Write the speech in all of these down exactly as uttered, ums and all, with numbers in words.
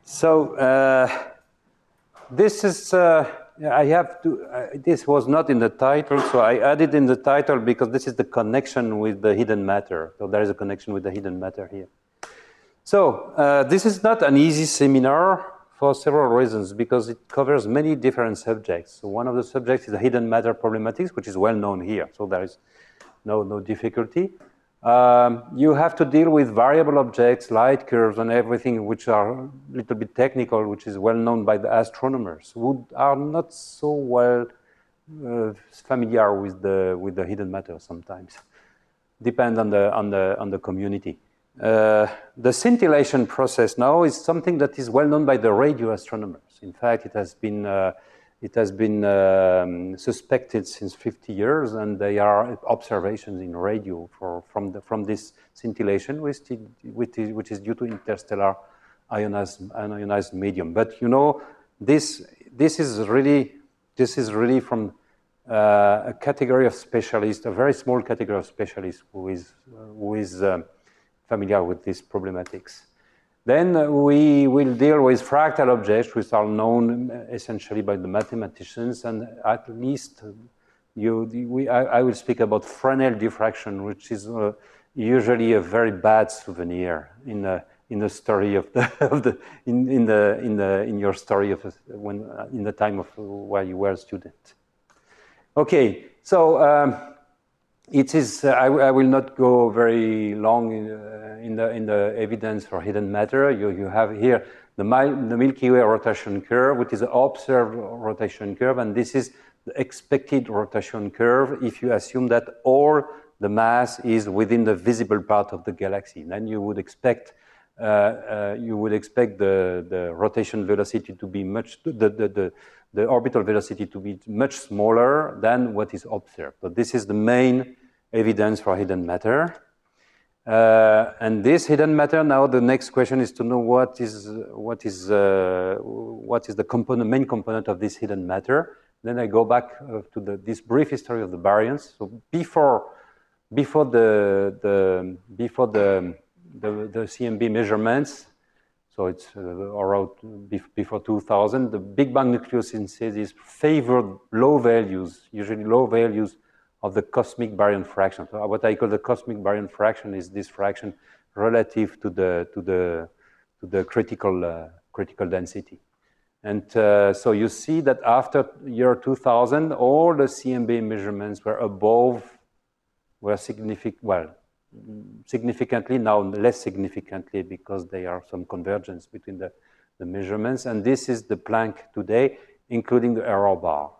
So uh, this is, uh, I have to, uh, this was not in the title, so I added in the title because this is the connection with the hidden matter. So there is a connection with the hidden matter here. So uh, this is not an easy seminar for several reasons, because it covers many different subjects. So one of the subjects is the hidden matter problematics, which is well known here. So there is no, no difficulty. Um, you have to deal with variable objects, light curves, and everything which are a little bit technical, which is well known by the astronomers, who are not so well uh, familiar with the with the hidden matter sometimes. Depend on the on the on the community. Uh, the scintillation process now is something that is well known by the radio astronomers. In fact, it has been uh, it has been um, suspected since fifty years, and they are observations in radio for from the from this scintillation, which which is, which is due to interstellar ionized ionized medium. But you know, this this is really this is really from uh, a category of specialists, a very small category of specialists who is uh, who is um, familiar with these problematics. Then we will deal with fractal objects, which are known essentially by the mathematicians, and at least you, we, I, I will speak about Fresnel diffraction, which is uh, usually a very bad souvenir in the in the story of the, of the in, in the in the in your story of when in the time of while you were a student. Okay, so. Um, It is. Uh, I, I will not go very long in, uh, in the in the evidence for hidden matter. You you have here the, the Milky Way rotation curve, which is an observed rotation curve, and this is the expected rotation curve if you assume that all the mass is within the visible part of the galaxy. Then you would expect uh, uh, you would expect the the rotation velocity to be much the the the, the orbital velocity to be much smaller than what is observed. So this is the main evidence for hidden matter. Uh, and this hidden matter, now the next question is to know what is what is uh, what is the component, main component of this hidden matter. Then I go back uh, to the, this brief history of the baryons. So before before the the before the the, the C M B measurements, so it's uh, around before two thousand, the Big Bang nucleosynthesis favored low values, usually low values of the cosmic baryon fraction. So what I call the cosmic baryon fraction is this fraction relative to the to the to the critical uh, critical density. And uh, so you see that after year two thousand, all the C M B measurements were above, were significant, well, significantly, now less significantly, because there are some convergence between the, the measurements. And this is the Planck today, including the error bar.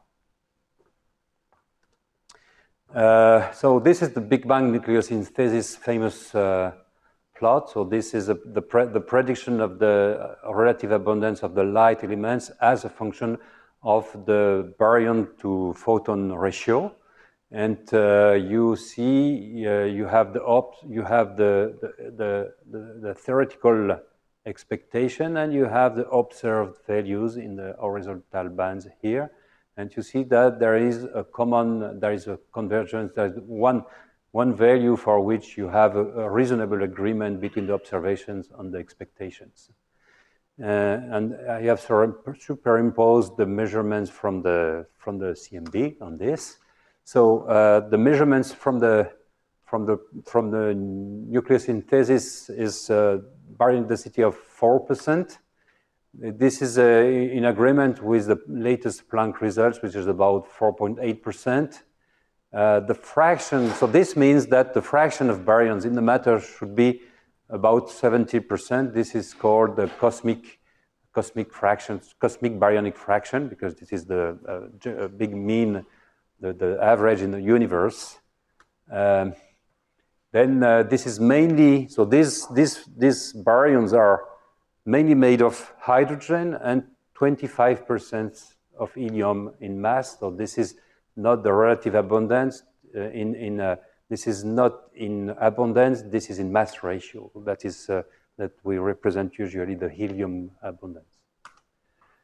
Uh, so this is the Big Bang nucleosynthesis famous uh, plot. So this is a, the, pre the prediction of the relative abundance of the light elements as a function of the baryon to photon ratio. And uh, you see, uh, you have the op you have the the, the the theoretical expectation, and you have the observed values in the horizontal bands here. And you see that there is a common, there is a convergence, there is one, one value for which you have a, a reasonable agreement between the observations and the expectations. Uh, and I have superimposed the measurements from the, from the C M B on this. So uh, the measurements from the, from the, from the nucleosynthesis is uh, baryon density of four percent. This is uh, in agreement with the latest Planck results, which is about four point eight percent. Uh, the fraction, so this means that the fraction of baryons in the matter should be about seventy percent. This is called the cosmic, cosmic fraction, cosmic baryonic fraction, because this is the uh, big mean, the, the average in the universe. Um, then uh, this is mainly, so these, these, these baryons are mainly made of hydrogen and twenty-five percent of helium in mass. So this is not the relative abundance. Uh, in in uh, this is not in abundance. This is in mass ratio. That is uh, that we represent usually the helium abundance.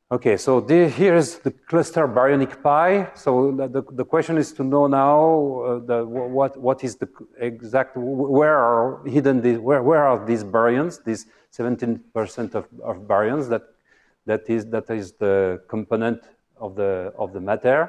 Okay, so the, here is the cluster baryonic pi. So the, the, the question is to know now uh, the, what, what is the exact, where are hidden, these, where, where are these baryons, these seventeen percent of, of baryons that, that, is, that is the component of the, of the matter.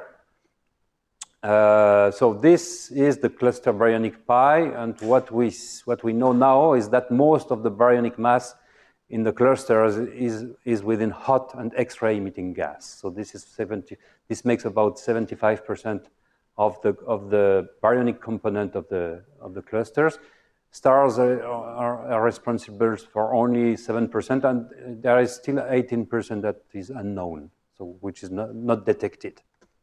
Uh, so this is the cluster baryonic pi, and what we, what we know now is that most of the baryonic mass in the clusters is, is within hot and X-ray emitting gas. So this is seventy, this makes about seventy-five percent of the, of the baryonic component of the, of the clusters. Stars are, are, are responsible for only seven percent, and there is still eighteen percent that is unknown, so which is not, not detected.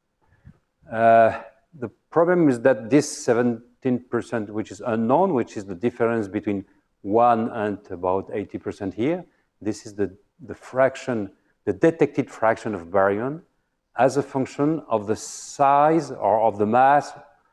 Uh, the problem is that this seventeen percent, which is unknown, which is the difference between one and about eighty percent here, this is the, the fraction, the detected fraction of baryon as a function of the size or of the mass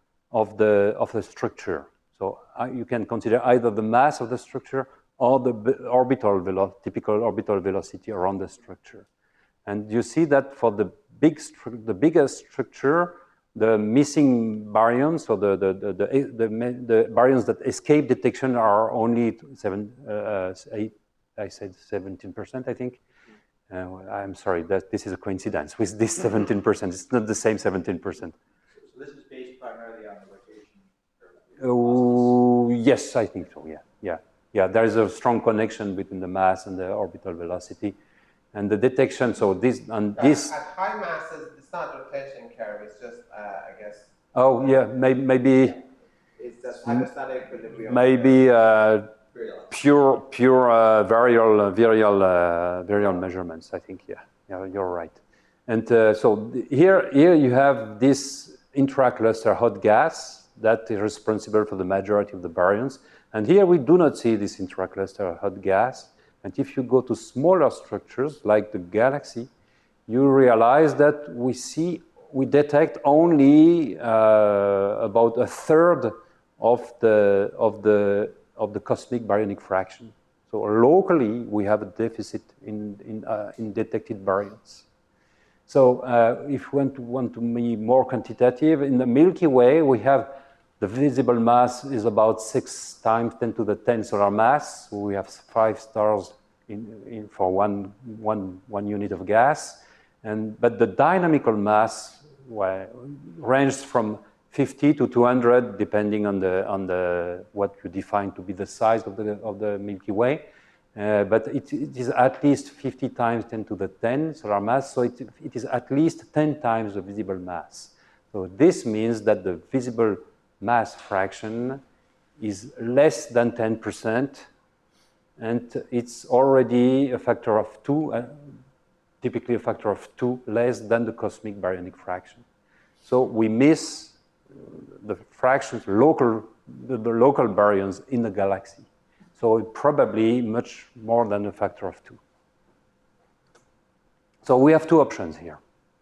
of the, of the structure. So uh, you can consider either the mass of the structure or the orbital velo typical orbital velocity around the structure. And you see that for the big, the biggest structure, the missing baryons, or the, the, the, the, the, the baryons that escape detection are only seven, uh, eight, I said seventeen percent, I think. Uh, I'm sorry, that this is a coincidence with this seventeen percent. It's not the same seventeen percent. So this is based primarily on the rotation curve? Oh, yes, I think so, yeah, yeah. Yeah, there is a strong connection between the mass and the orbital velocity. And the detection, so this, and this... At high masses, it's not rotation curve, it's just, uh, I guess... Oh, yeah, maybe... maybe it's just hydrostatic equilibrium. Maybe uh, pure, pure uh, virial, uh, virial, uh, virial measurements, I think, yeah. Yeah, you're right. And uh, so here, here you have this intracluster hot gas that is responsible for the majority of the baryons. And here we do not see this intracluster hot gas. And if you go to smaller structures like the galaxy, you realize that we see, we detect only uh, about a third of the, of, the, of the cosmic baryonic fraction. So locally, we have a deficit in, in, uh, in detected baryons. So uh, if we want to, want to be more quantitative, in the Milky Way, we have the visible mass is about six times ten to the ten solar mass. So we have five stars in, in for one, one, one unit of gas. And, but the dynamical mass well, ranges from fifty to two hundred, depending on, the, on the, what you define to be the size of the, of the Milky Way. Uh, but it, it is at least fifty times ten to the ten solar mass, so it, it is at least ten times the visible mass. So this means that the visible mass fraction is less than ten percent, and it's already a factor of two, uh, typically a factor of two less than the cosmic baryonic fraction. So we miss the fractions, local, the, the local baryons in the galaxy. So probably much more than a factor of two. So we have two options here.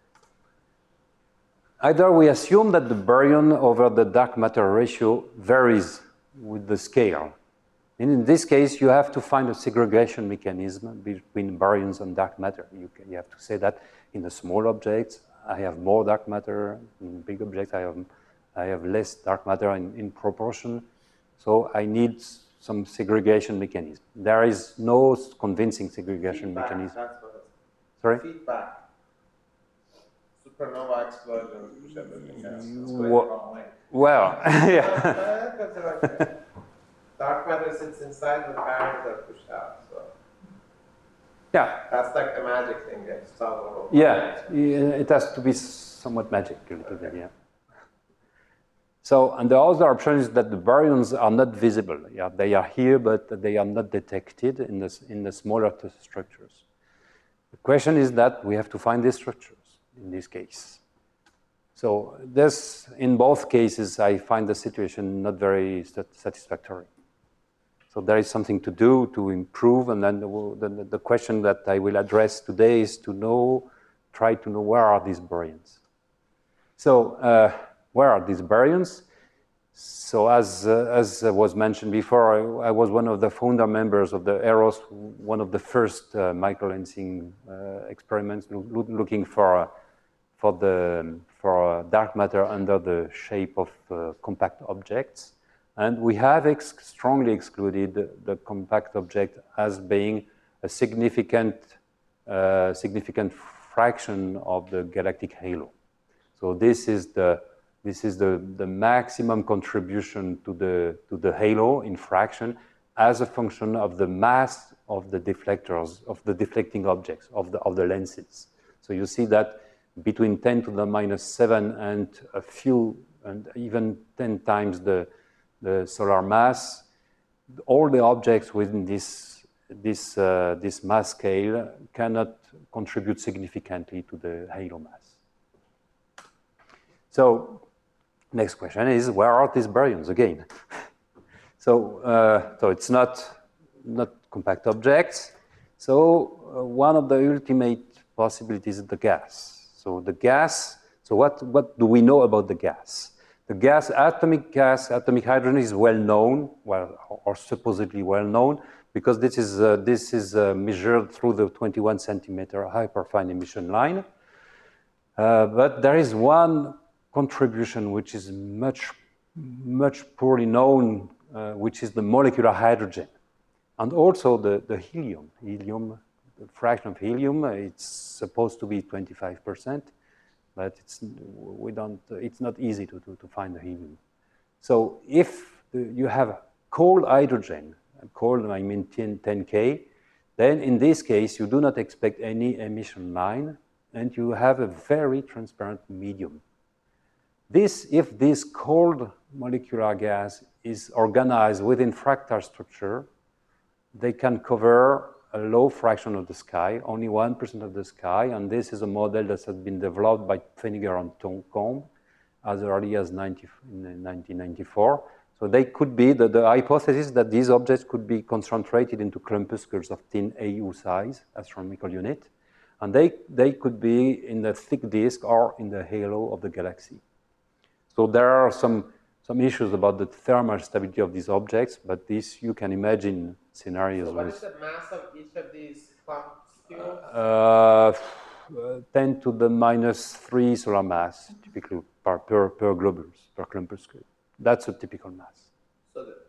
Either we assume that the baryon over the dark matter ratio varies with the scale. And in this case, you have to find a segregation mechanism between baryons and dark matter. You, can, you have to say that in the small objects, I have more dark matter. In big objects, I have, I have less dark matter in, in proportion. So I need some segregation mechanism. There is no convincing segregation Feedback, mechanism. that's what it's Sorry? Feedback. Supernova explosions, push everything else. It's going the wrong way. Well, yeah. Uh, dark matter sits inside the baryons are pushed out. So Yeah. that's like the magic thing. It's solvable. Yeah, it has to be somewhat magic a little bit, yeah. So, and the other option is that the baryons are not visible. Yeah, they are here, but they are not detected in the, in the smaller structures. The question is that we have to find these structures in this case. So this, in both cases, I find the situation not very satisfactory. So there is something to do to improve, and then the, the, the question that I will address today is to know, try to know where are these baryons. So uh, where are these baryons? So as, uh, as was mentioned before, I, I was one of the founder members of the EROS, one of the first uh, microlensing uh, experiments lo looking for, uh, for, the, for dark matter under the shape of uh, compact objects. And we have ex strongly excluded the, the compact object as being a significant, uh, significant fraction of the galactic halo. So this is the This is the, the maximum contribution to the, to the halo in fraction as a function of the mass of the deflectors, of the deflecting objects, of the, of the lenses. So you see that between ten to the minus seven and a few, and even ten times the, the solar mass, all the objects within this, this, uh, this mass scale cannot contribute significantly to the halo mass. So, next question is, where are these baryons again? so, uh, so it's not, not compact objects. So uh, one of the ultimate possibilities is the gas. So the gas, so what, what do we know about the gas? The gas, atomic gas, atomic hydrogen is well known, well, or supposedly well known, because this is, uh, this is uh, measured through the twenty-one centimeter hyperfine emission line. Uh, but there is one contribution which is much, much poorly known, uh, which is the molecular hydrogen. And also the, the helium. Helium, the fraction of helium, it's supposed to be twenty-five percent, but it's, we don't, it's not easy to, to, to find the helium. So if you have cold hydrogen, cold I mean ten K, then in this case you do not expect any emission line, and you have a very transparent medium. This, if this cold molecular gas is organized within fractal structure, they can cover a low fraction of the sky, only one percent of the sky, and this is a model that has been developed by Pfenniger and Combe as early as nineteen ninety-four. So they could be, the, the hypothesis that these objects could be concentrated into clumpuscles of thin A U size, astronomical unit, and they, they could be in the thick disk or in the halo of the galaxy. So there are some, some issues about the thermal stability of these objects, but this, you can imagine scenarios. So what with, is the mass of each of these clumpules? Uh, ten to the minus three solar mass, typically per, per, per globulus, per clumpuscle. That's a typical mass. So the,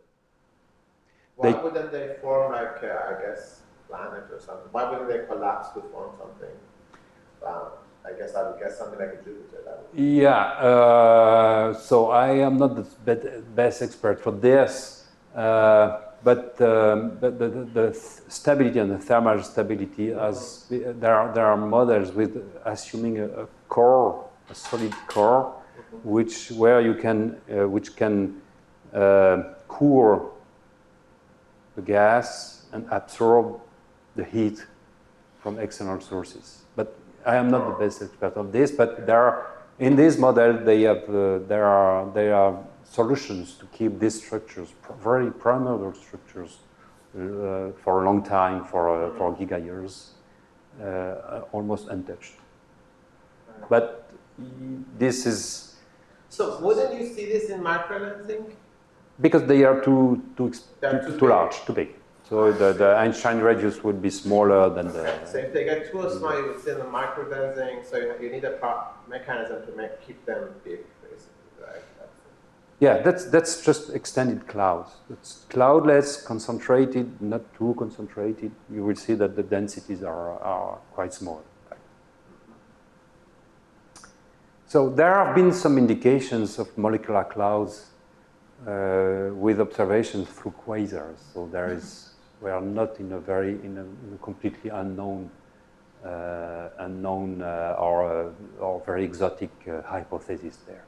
why They- wouldn't they form like, uh, I guess, planet or something? Why wouldn't they collapse to form something? Um, I guess I would guess something like a Jupiter. That would Yeah, uh, so I am not the bet- best expert for this, uh, but, um, but the, the, the stability and the thermal stability, as there are, there are models with assuming a, a core, a solid core, which where you can, uh, which can uh, cool the gas and absorb the heat from external sources. But I am not the best expert of this, but there are, in this model, they have, uh, there, are, there are solutions to keep these structures, pr very primordial structures, uh, for a long time, for, uh, for giga years, uh, almost untouched. But this is... So wouldn't you see this in microlensing? Because they are too, too, They're too, too too big. large, too big. So the, the Einstein radius would be smaller than the... So if they get too small, you would see the microdensing, so you, you need a pro mechanism to make, keep them big, basically, right? That's Yeah, that's, that's just extended clouds. It's cloudless, concentrated, not too concentrated. You will see that the densities are, are quite small. So there have been some indications of molecular clouds uh, with observations through quasars. So there is, we are not in a very, in a, in a completely unknown, uh, unknown uh, or, uh, or very exotic uh, hypothesis there.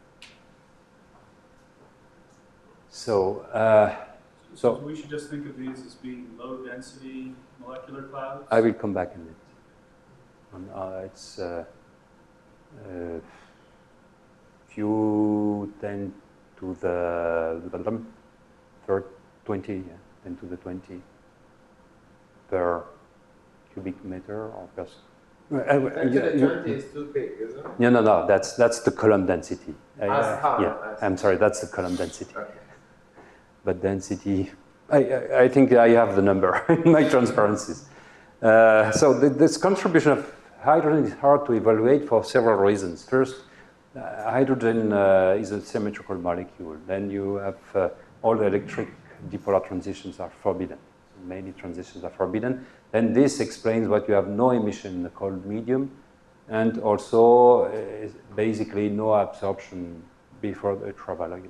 So, uh, So so we should just think of these as being low density molecular clouds? I will come back in it. And, uh, it's uh, uh, few ten to the third twenty, yeah, ten to the twenty per cubic meter or per Uh, ten to you- the you- twenty is too big, isn't it? no, no, no. That's that's the column density. Uh, Ah, ah, yeah, I see. I'm sorry. That's the column density. Okay. But density, I, I, I think I have the number in my transparencies. Uh, so the, this contribution of hydrogen is hard to evaluate for several reasons. First, uh, hydrogen uh, is a symmetrical molecule. Then you have uh, all the electric dipolar transitions are forbidden. So many transitions are forbidden. Then this explains what you have no emission in the cold medium, and also uh, basically no absorption before the ultraviolet.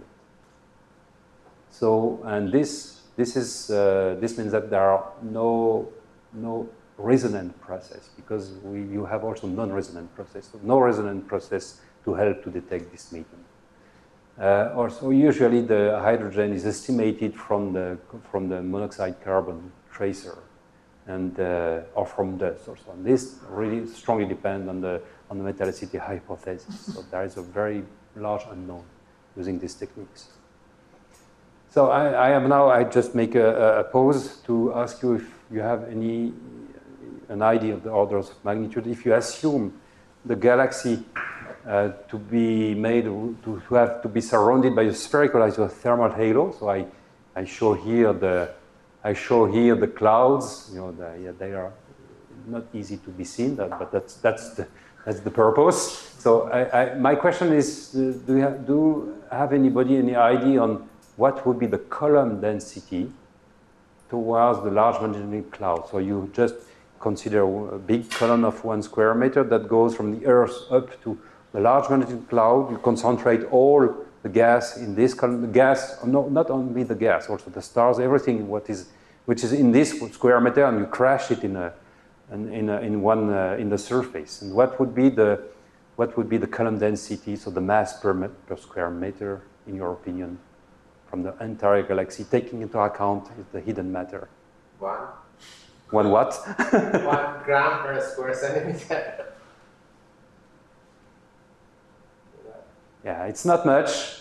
So, and this this is uh, this means that there are no no resonant process, because we you have also non-resonant process. So no resonant process to help to detect this medium. Uh, also, usually the hydrogen is estimated from the from the monoxide carbon tracer, and uh, or from dust also. And this really strongly depends on the on the metallicity hypothesis. So there is a very large unknown using these techniques. So I, I am now, I just make a, a pause to ask you if you have any, an idea of the orders of magnitude. If you assume the galaxy uh, to be made, to, to have to be surrounded by a spherical isothermal halo. So I, I show here the, I show here the clouds. You know, the, yeah, they are not easy to be seen, but that's that's the that's the purpose. So I, I, my question is, uh, do you have, do have anybody any idea on what would be the column density towards the large magnitude cloud? So you just consider a big column of one square meter that goes from the Earth up to the large magnitude cloud. You concentrate all the gas in this column. The gas, no, not only the gas, also the stars, everything what is, which is in this square meter, and you crash it in a, in, in, a, in one uh, in the surface. And what would be the what would be the column density? So the mass per per square meter, in your opinion, from the entire galaxy, taking into account the hidden matter? One. One what? One gram per square centimeter. Yeah, it's not much.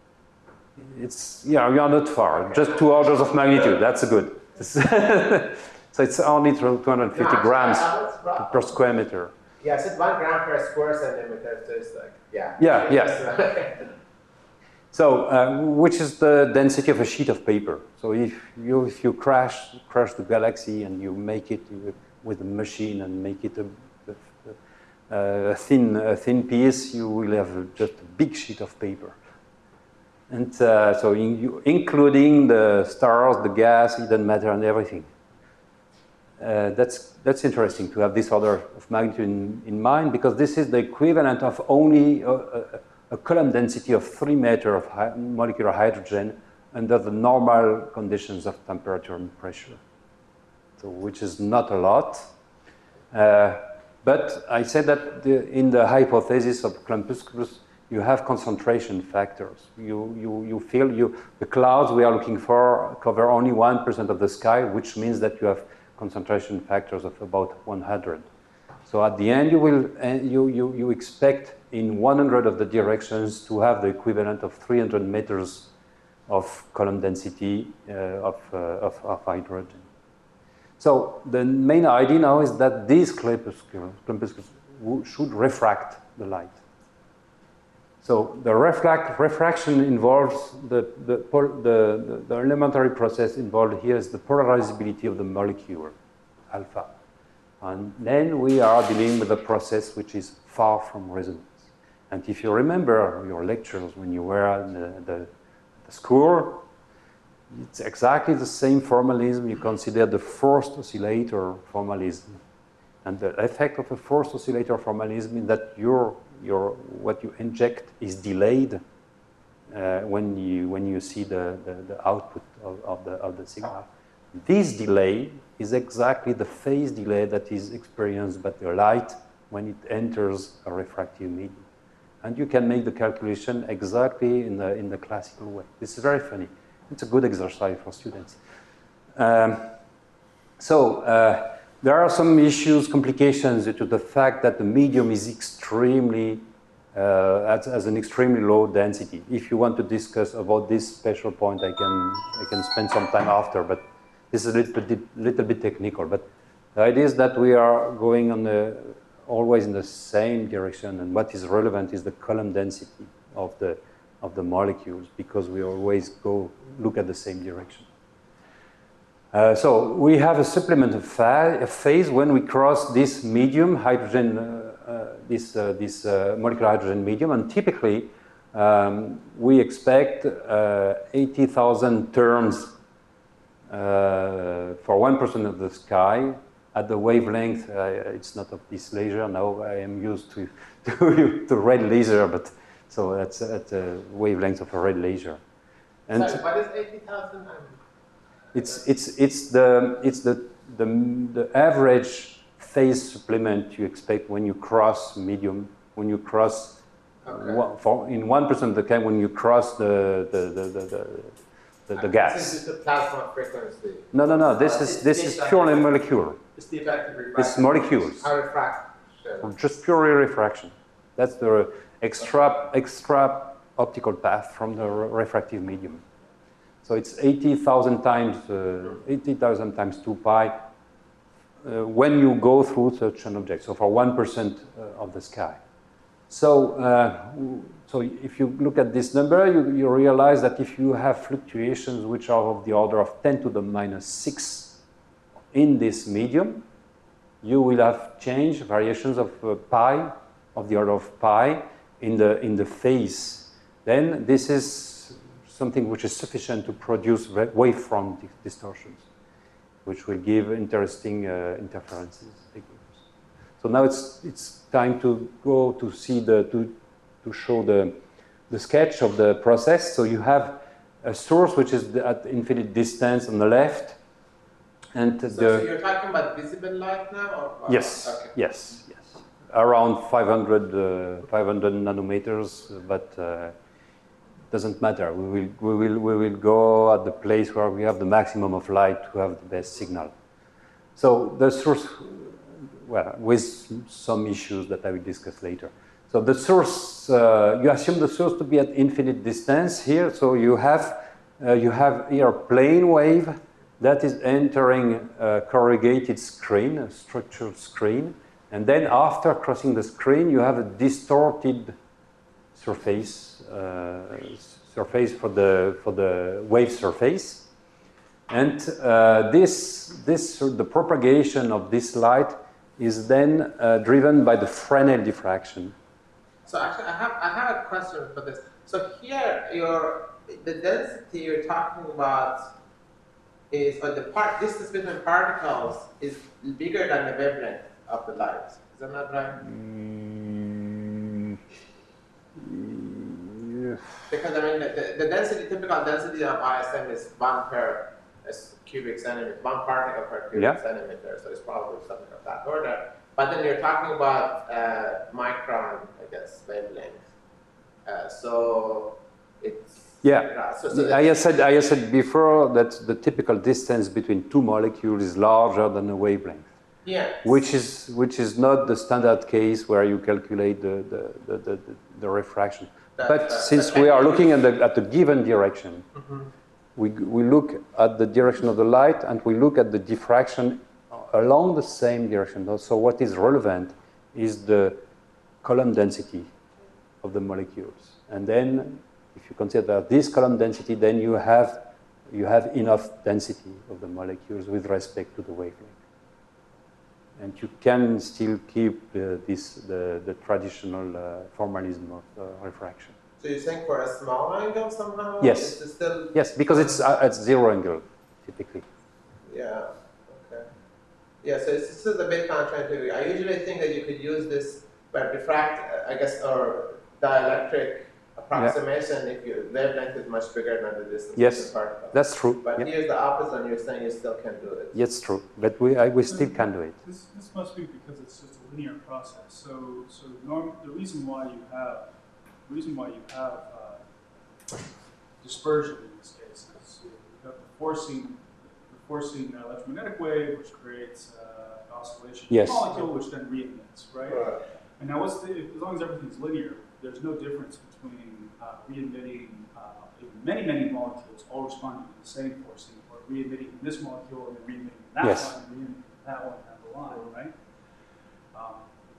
It's, yeah, we are not far. Just two orders of magnitude. That's good. So it's only two hundred fifty No, grams actually, I was- per square meter. Yeah, I said one gram per square centimeter, so it's like, yeah. Yeah, yeah. So, uh, which is the density of a sheet of paper? So, if you if you crash crash the galaxy and you make it with a machine and make it a, a, a thin a thin piece, you will have just a big sheet of paper. And uh, so, in, you, including the stars, the gas, hidden matter, and everything. Uh, that's that's interesting to have this order of magnitude in, in mind, because this is the equivalent of only a, a, a column density of three meter of hi molecular hydrogen under the normal conditions of temperature and pressure. So, which is not a lot. Uh, but I said that the, in the hypothesis of Clumpusculus, you have concentration factors. You, you, you feel you, the clouds we are looking for cover only one percent of the sky, which means that you have concentration factors of about one hundred. So at the end, you will uh, you, you, you expect in one hundred of the directions to have the equivalent of three hundred meters of column density uh, of, uh, of, of hydrogen. So the main idea now is that these corpuscles should refract the light. So the refract, refraction involves the, the, the, the, the elementary process involved here is the polarizability of the molecule, alpha. And then we are dealing with a process which is far from resonance. And if you remember your lectures when you were in the, the, the school, it's exactly the same formalism. You consider the forced oscillator formalism. And the effect of a forced oscillator formalism is that your, your, what you inject is delayed uh, when, you, when you see the, the, the output of, of, the, of the signal. This delay is exactly the phase delay that is experienced by the light when it enters a refractive medium. And you can make the calculation exactly in the, in the classical way. This is very funny. It's a good exercise for students. Um, so uh, there are some issues, complications due to the fact that the medium is extremely, uh, at, as an extremely low density. If you want to discuss about this special point, I can, I can spend some time after, but this is a little bit, little bit technical. But the idea is that we are going on the, always in the same direction, and what is relevant is the column density of the, of the molecules, because we always go look at the same direction. Uh, so we have a supplemental fa a phase when we cross this medium, hydrogen, uh, uh, this, uh, this uh, molecular hydrogen medium, and typically um, we expect uh, eighty thousand terms uh, for one percent of the sky. At the wavelength, uh, it's not of this laser. Now I am used to, to, to red laser, but so that's at the wavelength of a red laser. And Sorry, what is eighty thousand? It's, it's, it's, the, it's the, the, the average phase supplement you expect when you cross medium, when you cross, Okay. one, for, in one percent of the time when you cross the, the, the, the, the, the, the This gas. is the plasma frequency. No, no, no, this is, this is purely molecular. It's the effective refraction. It's molecules, How refraction. just purely refraction. That's the extra, extra optical path from the refractive medium. So it's eighty thousand times, uh, eighty thousand times two pi uh, when you go through such an object, so for one percent uh, of the sky. So, uh, so if you look at this number, you, you realize that if you have fluctuations which are of the order of ten to the minus six in this medium, you will have change, variations of uh, pi, of the order of pi in the, in the phase. Then this is something which is sufficient to produce wavefront distortions, which will give interesting uh, interferences. So now it's, it's time to go to see the, to, to show the, the sketch of the process. So you have a source which is at infinite distance on the left. And So, the, so you're talking about visible light now? Or, or, yes, okay. yes, yes. Around five hundred, uh, five hundred nanometers, but uh, doesn't matter. We will, we, will, we will go at the place where we have the maximum of light to have the best signal. So the source, well, with some issues that I will discuss later. So the source, uh, you assume the source to be at infinite distance here. So you have, uh, you have here a plane wave that is entering a corrugated screen, a structured screen. And then after crossing the screen, you have a distorted surface, uh, surface for the, for the wave surface. And uh, this, this, the propagation of this light is then uh, driven by the Fresnel diffraction. So actually, I have, I have a question for this. So here, your, the density you're talking about is, or the part, distance between particles is bigger than the wavelength of the light. Is that not right? Mm, yeah. Because I mean, the, the density, typical density of I S M is one per cubic centimeter, one particle per cubic Yeah. centimeter. So it's probably something of that order. But then you're talking about uh, micron, I guess, wavelength. Uh, so it's Yeah, So, so I said, I said before that the typical distance between two molecules is larger than the wavelength. Yeah. Which is, which is not the standard case where you calculate the, the, the, the, the refraction. That, but that, since that we are looking at the, at the given direction, mm-hmm. we, we look at the direction of the light and we look at the diffraction along the same direction. So what is relevant is the column density of the molecules. And then if you consider this column density, then you have, you have enough density of the molecules with respect to the wavelength. And you can still keep uh, this, the, the traditional uh, formalism of uh, refraction. So you're saying for a small angle somehow? Yes. It's still. Yes, because it's uh, at zero angle, typically. Yeah. Okay. Yeah. So it's, this is a bit counterintuitive. I usually think that you could use this, but diffract, I guess, or dielectric approximation if your wavelength is much bigger than the distance Yes, between particles. that's true. But Yeah. here's the opposite, and you're saying you still can do it. Yes, true. But we, I, we still can do it. This, this must be because it's just a linear process. So, so norm, the reason why you have, the reason why you have uh, dispersion in this case is you have the forcing, the forcing uh, electromagnetic wave, which creates uh, an oscillation of Yes. the molecule, which then re-emits, right? Right. And now, what's the, as long as everything's linear, there's no difference between uh, re-emitting uh, many, many molecules all responding to the same forcing, or re-emitting this molecule and then re-emitting that Yes. one, and re-emitting that one down the line, right? Um,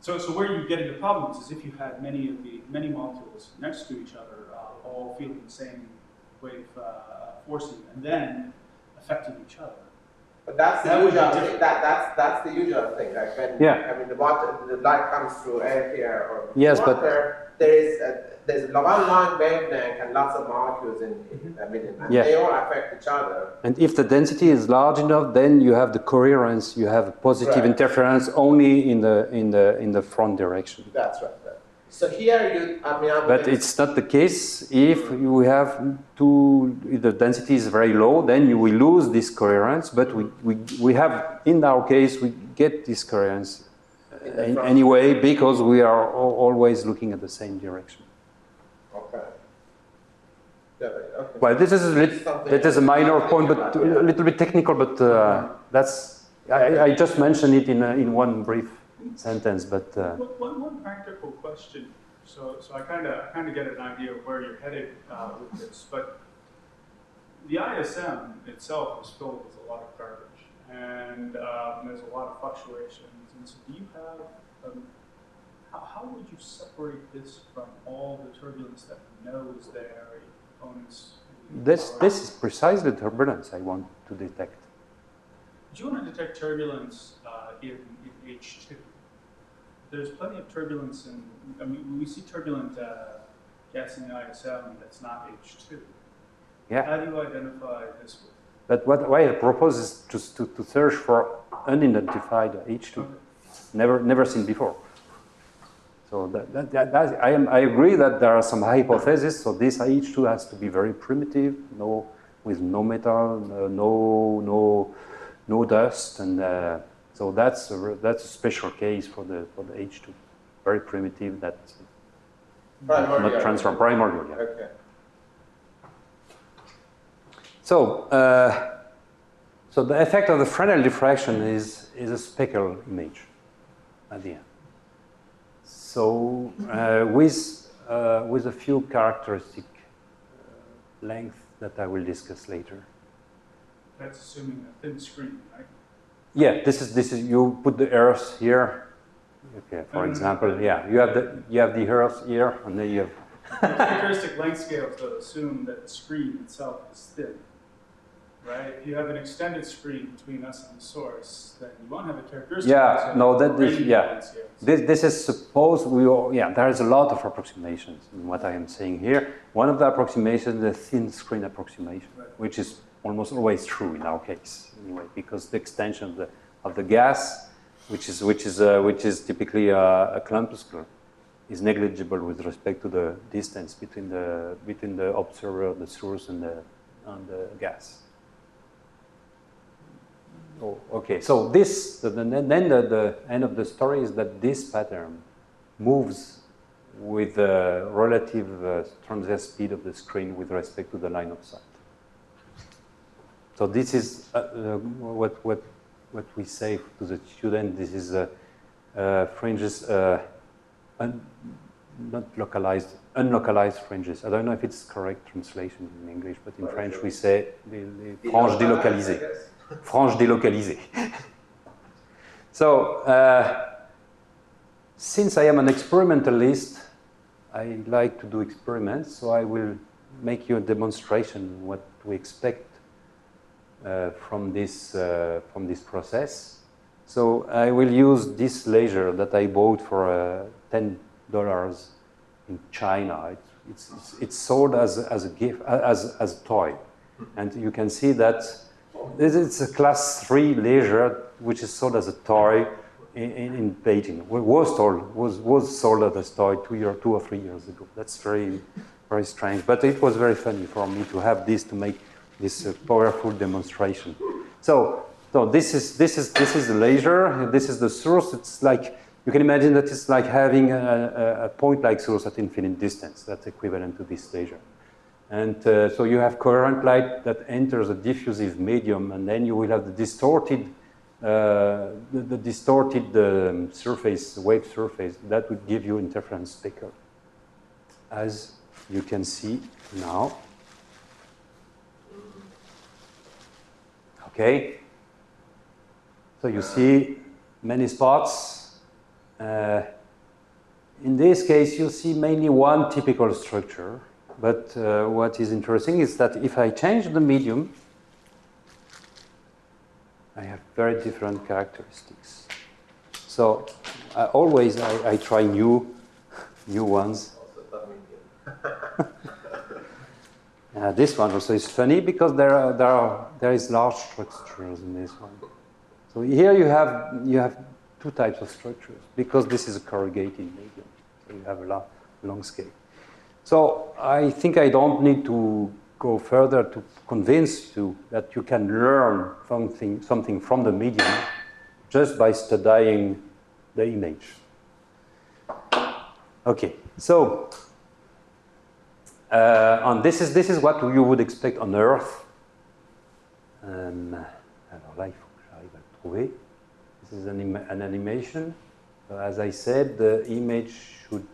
So, so where you get into problems is if you had many of the many molecules next to each other, uh, all feeling the same wave uh, forcing, and then affecting each other. But that's the That would be usual different. thing. That, that's, that's the usual thing. Like when Yeah. I mean, the water, the light comes through air here or Yes, but- water. There is a, there's a one long wavelength and lots of molecules in, in the middle, and Yeah. they all affect each other. And if the density is large enough, then you have the coherence, you have a positive Right. interference only in the in the in the front direction. That's right. right. So here you, I mean, I'm But it's not the case if you have two, if the density is very low, then you will lose this coherence. But we, we, we have, in our case, we get this coherence In the in, front. anyway because we are al- always looking at the same direction. okay. Yeah, right, okay. Well, this is a, lit, Something that is a minor to point, think but about, yeah. a little bit technical. But uh, that's I, I just mentioned it in a, in one brief sentence. But uh, One, one, one practical question. So, so I kind of kind of get an idea of where you're headed uh, with this, but the I S M itself is filled with a lot of garbage, and um, there's a lot of fluctuations. And so, do you have um, how, how would you separate this from all the turbulence that we know is there, components? this this is precisely the turbulence I want to detect. Do you want to detect turbulence uh, in, in H two? There's plenty of turbulence in, I mean, we see turbulent uh, gas in the I S M that's not H two. Yeah. How do you identify this? But what, what I propose is just to, to search for unidentified H two, Okay. never never seen before. So that, that, that, that I am I agree that there are some hypotheses. So this H two has to be very primitive, no with no metal, no no no, no dust, and uh, so that's a, that's a special case for the for the H two, very primitive. That's Primordial. not transform primordial. Yeah. Okay. So, uh, so the effect of the Fresnel diffraction is, is a speckle image at the end. So, uh, with, uh, with a few characteristic uh, length that I will discuss later. That's assuming a thin screen, right? Yeah, this is, this is, you put the Earth here. Okay, for example, yeah, you have the, you have the Earth here, and then you have The characteristic length scales though assume that the screen itself is thin, right? If you have an extended screen between us and the source, then you won't have a characteristic. Yeah, length scale no, that or is- any yeah. length scales. This, this is suppose we all, yeah, there is a lot of approximations in what I am saying here. One of the approximations is the thin screen approximation, Right. which is almost always true in our case, anyway, because the extension of the, of the gas, which is, which is, uh, which is typically a, a clumpuscle, is negligible with respect to the distance between the, between the observer, the source, and the, and the gas. Oh, okay, so this, the, the, then the, the end of the story is that this pattern moves with the relative uh, transverse speed of the screen with respect to the line of sight. So this is uh, uh, what, what, what we say to the student, this is uh, uh, fringes, uh, un, not localized, unlocalized fringes. I don't know if it's correct translation in English, but in French we say les, les franges délocalisées. Franges délocalisées. So, uh, since I am an experimentalist, I like to do experiments, so I will make you a demonstration what we expect uh, from this uh, from this process. So I will use this laser that I bought for uh, ten dollars in China. It, it's, it's it's sold as as a gift as as a toy, and you can see that this is a class three laser which is sold as a toy in, in, in Beijing. Was sold was was sold as a toy two year two or three years ago. That's very very strange, but it was very funny for me to have this to make this uh, powerful demonstration. So, so this is this is this is the laser. This is the source. It's like you can imagine that it's like having a, a, a point-like source at infinite distance. That's equivalent to this laser. And uh, so you have coherent light that enters a diffusive medium, and then you will have the distorted, uh, the, the distorted um, surface, wave surface. That would give you interference speckle, as you can see now. Okay. So you see many spots, Uh, in this case, you'll see mainly one typical structure. But uh, what is interesting is that if I change the medium, I have very different characteristics. So uh, always I, I try new, new ones. uh, this one also is funny because there are, there are there is large structures in this one. So here you have you have two types of structures because this is a corrugated medium. So you have a long, long scale. So I think I don't need to go further to convince you that you can learn something, something from the medium just by studying the image. Okay, so uh, on this is this is what you would expect on Earth. Um, alors là, il faut que j'arrive à le trouver. This is an, im an animation. So as I said, the image should,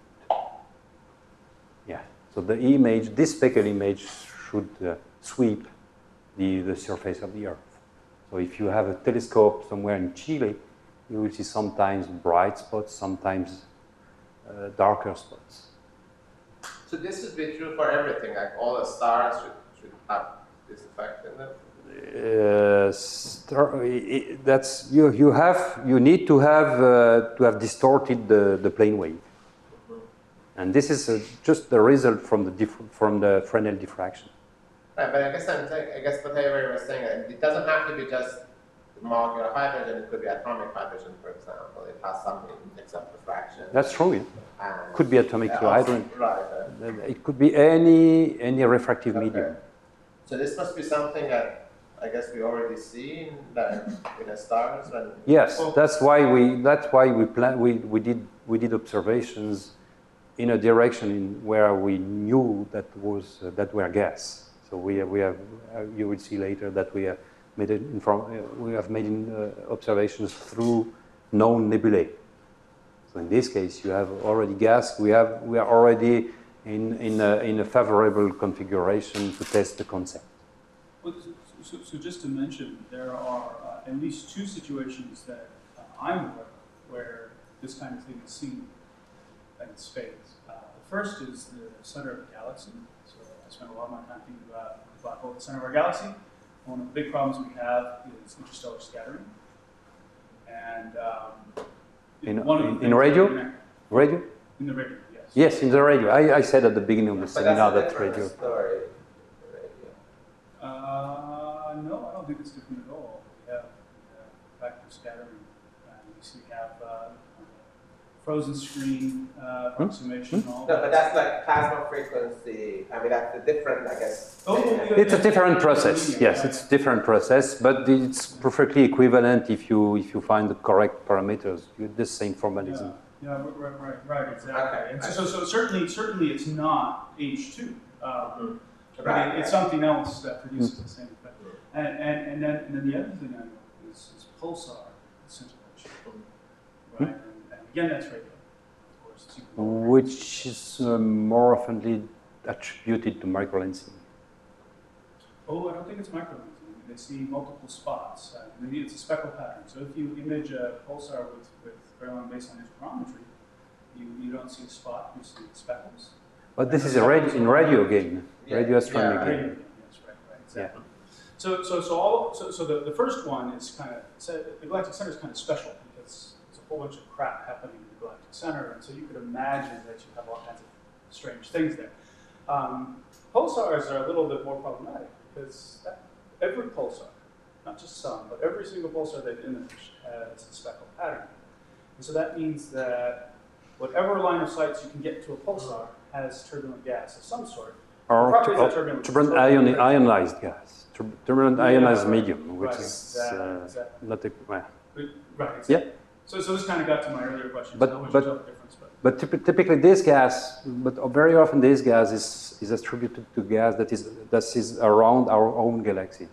yeah. So the image, this speckled image, should uh, sweep the, the surface of the Earth. So if you have a telescope somewhere in Chile, you will see sometimes bright spots, sometimes uh, darker spots. So this would be true for everything, like all the stars should, should have this effect in them? Uh, star, it, that's you. You have you need to have uh, to have distorted the, the plane wave, mm-hmm. and this is uh, just the result from the diff from the Fresnel diffraction. Right, but I guess I'm saying, I guess whatever was saying, it doesn't have to be just molecular hydrogen. It could be atomic hydrogen, for example. It has something except diffraction. That's true. Yeah. And could be atomic also, hydrogen. Right. Uh, it could be any any refractive okay. medium. So this must be something that I guess we already see in the, in the stars. When yes, that's why we that's why we plan we we did we did observations in a direction in where we knew that was uh, that were gas. So we have, we have uh, you will see later that we have made it in from, uh, we have made in, uh, observations through known nebulae. So in this case, you have already gas. We have we are already in in a, in a favorable configuration to test the concept. Well, So, so just to mention, there are uh, at least two situations that uh, I'm aware of where this kind of thing is seen in space. Uh, the first is the center of a galaxy. So I spent a lot of my time thinking about the black hole at the center of our galaxy. One of the big problems we have is interstellar scattering. And um, in, one in, of the in radio? Radio? In the radio, yes. Yes, in the radio. I, I said at the beginning of the but seminar that's that radio. Story. Uh, no, I don't think it's different at all. We have uh, vector scattering. Uh, you see we have uh, frozen screen uh, approximation. Hmm? All No, that. but that's like plasma frequency. I mean, that's a different, I guess. Oh, yeah, It's a yeah, different yeah, process. yeah, Yes, yeah. it's a different process, but it's perfectly equivalent if you if you find the correct parameters. You the same formalism. Yeah, yeah, right, right, right, exactly. Okay. And so, so, so certainly, certainly, it's not H two. Um, Mm-hmm. but Right, it, it's right. something else that produces the same effect. And, and, and, then, and then the other thing I know is, is pulsar scintillation. Right? And, and again, that's radio, of course. It's even more Which is uh, more oftenly attributed to microlensing. Oh, I don't think it's microlensing. They see multiple spots. Uh, maybe it's a speckle pattern. So if you image a pulsar with, with very long baseline interferometry, you, you don't see a spot, you see speckles. But this is a radio, in radio again, Yeah. radio astronomy Yeah, again. Radio, yes, right, right, exactly. So, so, so all, so, so the, the first one is kind of, so the galactic center is kind of special because there's a whole bunch of crap happening in the galactic center, and so you could imagine that you have all kinds of strange things there. Um, pulsars are a little bit more problematic because that, every pulsar, not just some, but every single pulsar they've imaged has a speckle pattern. And so that means that whatever line of sight you can get to a pulsar has turbulent gas of some sort. Or Properties tu- of turbulent- turbulent ioni- ionized gas, tur- turbulent Yeah, ionized right, medium, which right, is exactly, uh, exactly. not a, well. Right, exactly. Yeah. So, so this kind of got to my earlier question. But- so how but- much is the difference? But But typ- typically this gas, but very often this gas is, is attributed to gas that is, that is around our own galaxy.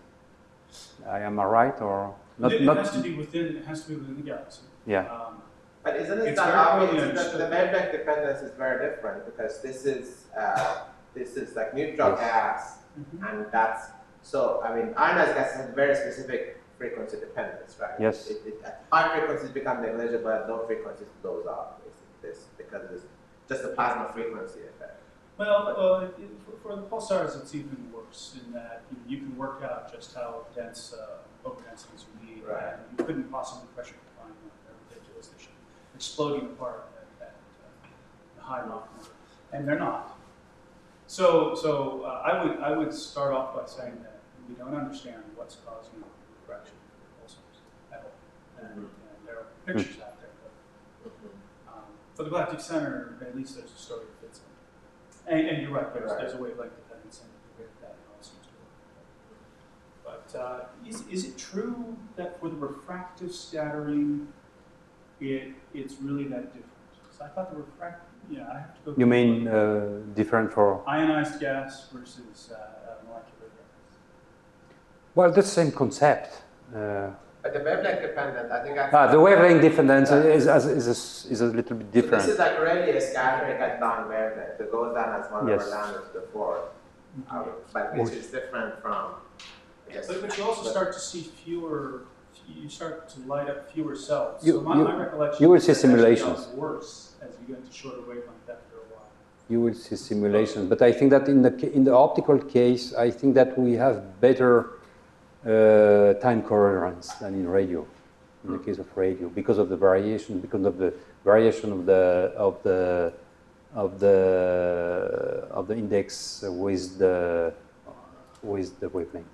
I am I right or not? it, it not has to be within. It has to be within the galaxy. yeah. Um, But isn't it It's not very obvious clearly that the understood. wavelength dependence is very different because this is uh, this is like neutral Yes. gas, mhm. and that's so. I mean, ionized gas has very specific frequency dependence, right? Yes. It, it, at high frequencies become negligible, at low frequencies it goes up, basically, this, because it's just a plasma frequency effect. Well, well it, it, for, for the pulsars, it's even worse in that you, you can work out just how dense uh, overdensities you need, Right. and you couldn't possibly pressure define them. They're ridiculous. They should be exploding apart at, at uh, high Mach number, and they're not. So, so uh, I would I would start off by saying that we don't understand what's causing refraction of pulsars at all, and, Mhm. and there are pictures out there. But, um, for the Galactic Center, at least there's a story that fits in. And, and you're right, there's, Right. there's a wavelength dependence and the way that all seems to work. But uh, is, is it true that for the refractive scattering, it, it's really that different? So I thought the refract, yeah, I have to go. You through mean the- uh, different for? ionized gas versus uh, uh, molecular gas? Well, the same concept. Uh, But the wavelength dependent, I think I ah, the wavelength dependence is, is, is, a, is a little bit So different. this is like really a scattering at down wavelength. It goes down as one Yes. over lambda to the fourth, um, but which is different from. I guess, But, but you also start to see fewer, you start to light up fewer cells. You- so my, you- my recollection you will is see that it actually simulations. got worse as you go into shorter wavelength after a while. You will see simulations, but I think that in the ca- in the optical case, I think that we have better uh, time coherence than in radio. In the case of radio, because of the variation, because of the variation of the of the of the of the index with the with the wavelength.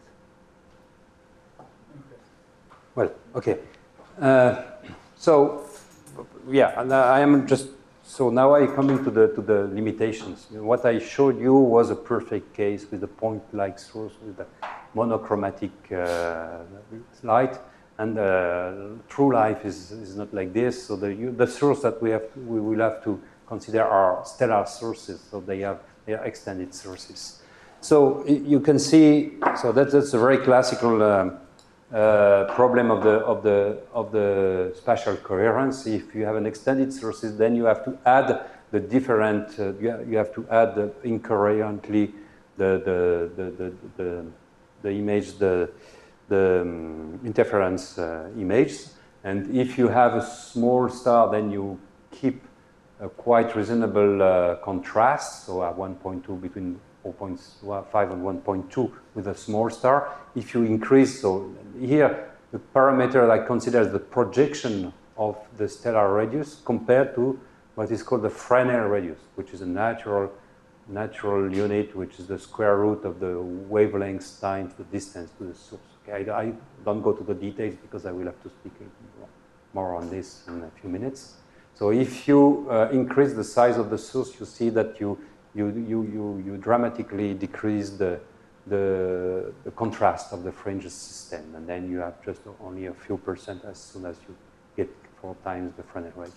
Okay. Well, okay. Uh, so, yeah, and I am just, so now I come into the, to the limitations. What I showed you was a perfect case with a point-like source with a monochromatic uh, light, and uh, true life is, is not like this. So the, you, the source that we have, we will have to consider are stellar sources, so they have they are extended sources. So you can see, so that, that's a very classical um, uh, problem of the of the of the spatial coherence. If you have an extended sources, then you have to add the different. Uh, you, have, you have to add the incoherently the the the the, the, the image the the um, interference uh, image. And if you have a small star, then you keep a quite reasonable uh, contrast. So at one point two between zero point five and one point two with a small star. If you increase, so here the parameter I consider the projection of the stellar radius compared to what is called the Fresnel radius, which is a natural natural unit, which is the square root of the wavelength times the distance to the source. Okay, I, I don't go to the details because I will have to speak a little more on this in a few minutes. So if you uh, increase the size of the source, you see that you you you you, you dramatically decrease the, the the contrast of the fringe system, and then you have just only a few percent as soon as you get four times the Fresnel radius.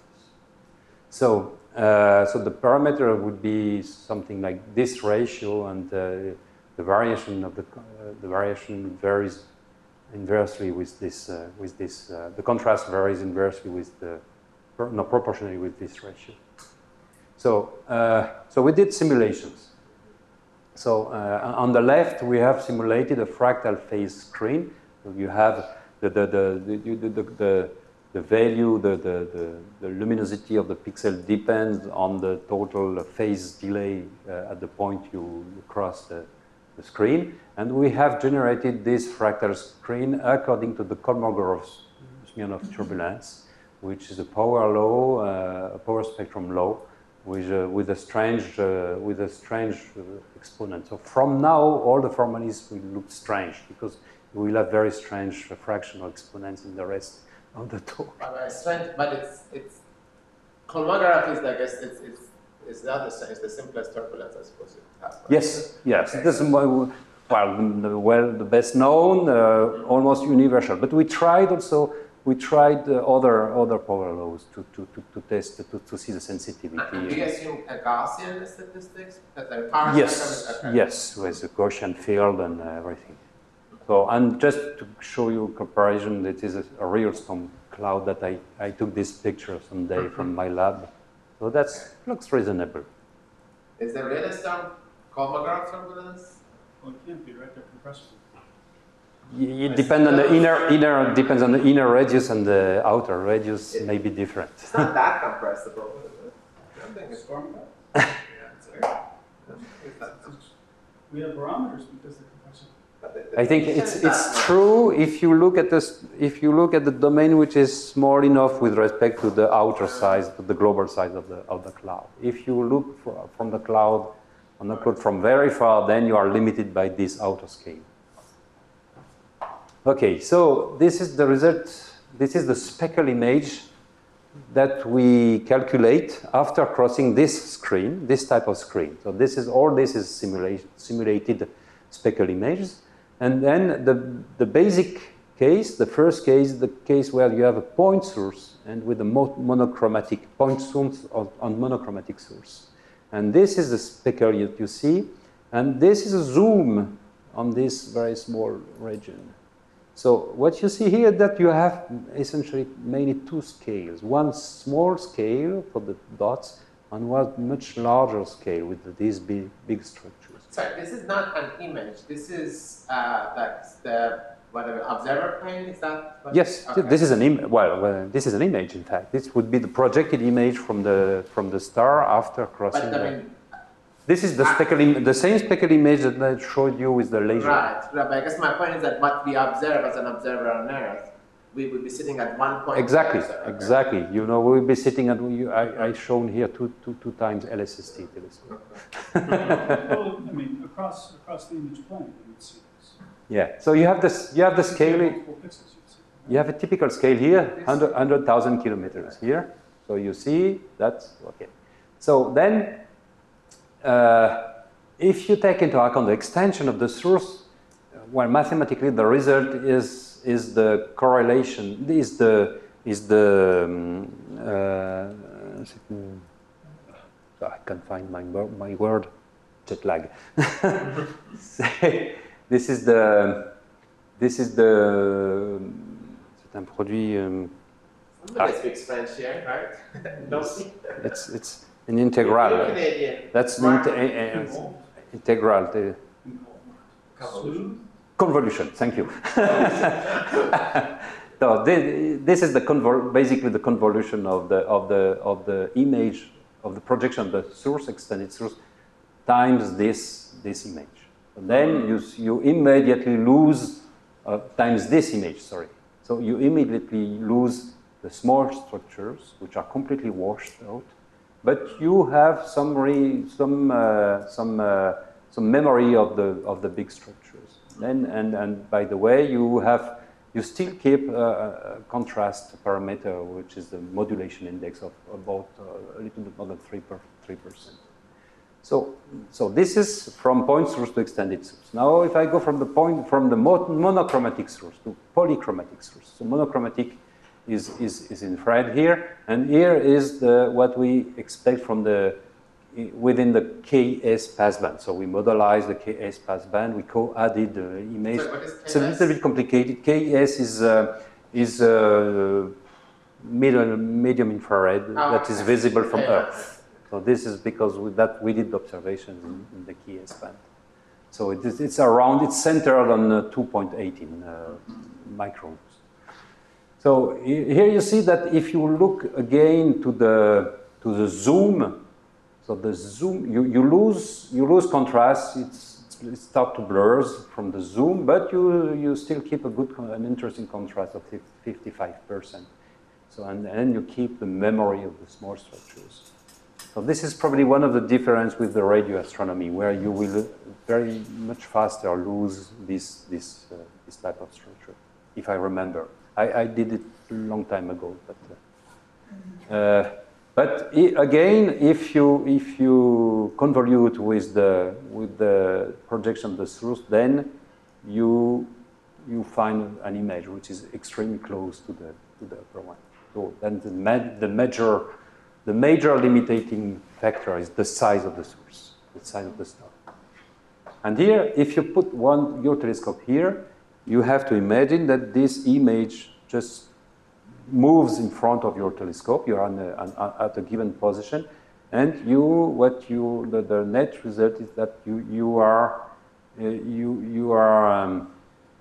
So uh, so the parameter would be something like this ratio, and uh, the variation of the uh, the variation varies inversely with this uh, with this uh, the contrast varies inversely with the no proportionally with this ratio. So uh, so we did simulations. So uh, on the left we have simulated a fractal phase screen. So you have the the the the, the, the, the the value, the, the, the, the luminosity of the pixel depends on the total phase delay uh, at the point you, you cross the, the screen. And we have generated this fractal screen according to the Kolmogorov-Smirnov turbulence, which is a power law, uh, a power spectrum law, with, uh, with a strange, uh, with a strange uh, exponent. So from now, all the formalisms will look strange because we will have very strange fractional exponents in the rest of the talk. But it's strange, but it's it's Kolmogorov is I guess it's it's it's the other it's the simplest turbulence I suppose it has. Right? Yes, yes. This is my, well, the, well, the best known, uh, almost universal. But we tried also. We tried uh, other other power laws to to to, to test to, to see the sensitivity. And do you assume a Gaussian statistics that the power Yes, spectrum is okay? yes, with the Gaussian field and uh, everything. So, and just to show you comparison, it is a, a real storm cloud that I, I took this picture someday from my lab. So that looks reasonable. Is the real storm Kolmogorov turbulence? Well, it can't be, right? They're compressible. It depends on the inner, inner, depends on the inner radius and the outer radius may be different. It's not that compressible. I think it's Storm yeah, it's very- We have barometers because the compression. but the- the I think tension it's is not it's much. true if you look at this if you look at the domain which is small enough with respect to the outer size, to the global size of the of the cloud. If you look for, from the cloud on the cloud from very far, then you are limited by this outer scale. Okay, so this is the result. This is the speckle image that we calculate after crossing this screen, this type of screen. So this is all this is simulation, simulated speckle images. And then the, the basic case, the first case, the case where you have a point source and with a mo monochromatic point source on, on monochromatic source. And this is the speckle that you see. And this is a zoom on this very small region. So what you see here that you have essentially mainly two scales. One small scale for the dots and one much larger scale with these big, big structures. Sorry, this is not an image. This is uh, like the whatever observer plane. Is that? What? Yes, Okay. this is an im well, well, this is an image. In fact, this would be the projected image from the from the star after crossing. But I the, mean, this is the speckle, im the same speckle image that I showed you with the laser. right, right. But I guess my point is that what we observe as an observer on Earth, we would be sitting at one point. Exactly, closer, okay. exactly. You know, we'll be sitting at. You, I, I shown here two, two, two times L S S T telescope. Well, I mean, across across the image plane, you would see this. Yeah. So you have this. You have the If you have scale. multiple pixels, you'd see it. You have a typical scale here, one hundred thousand kilometers here. So you see that's okay. So then, uh, if you take into account the extension of the source, well, mathematically the result is is the correlation. Is the is the um, uh, so I can't find my my word. Jet lag. This is the this is the c'est un produit. Um, Somebody speaks French here, right? Don't see. it's it's an integral. You're Canadian. That's the Mark. inte uh, integral. The Smooth. convolution. Thank you. So this, this is the convol basically the convolution of the of the of the image of the projection of the source, extended source, times this this image. And then you you immediately lose uh, times this image. Sorry. So you immediately lose the small structures, which are completely washed out, but you have some re, some uh, some uh, some memory of the of the big structures. Then and and by the way, you have you still keep a, a contrast parameter, which is the modulation index of about uh, a little bit more than three per three percent. So so this is from point source to extended source. Now, if I go from the point from the monochromatic source to polychromatic source, so monochromatic is is is infrared here, and here is the what we expect from the within the K S passband. So we modelize the K S passband. We co-added the image. So what is It's a K S? little bit complicated. K S is uh, is uh, medium medium infrared Oh, that is okay. visible from Yeah. Earth. So this is because with that we did observations in, in the K S band. So it is, it's around. It's centered on uh, two point one eight uh, microns. So here you see that if you look again to the to the zoom. So the zoom, you, you lose you lose contrast. It's it starts to blurs from the zoom, but you you still keep a good an interesting contrast of fifty-five percent. So and then you keep the memory of the small structures. So this is probably one of the difference with the radio astronomy, where you will very much faster lose this this uh, this type of structure. If I remember, I, I did it a long time ago, but. Uh, uh, But again, if you if you convolute with the with the projection of the source, then you you find an image which is extremely close to the to the upper one. So then the ma the major the major limiting factor is the size of the source, the size of the star. And here, if you put one your telescope here, you have to imagine that this image just moves in front of your telescope. You're on a, on, at a given position, and you what you the, the net result is that you you are uh, you you are um,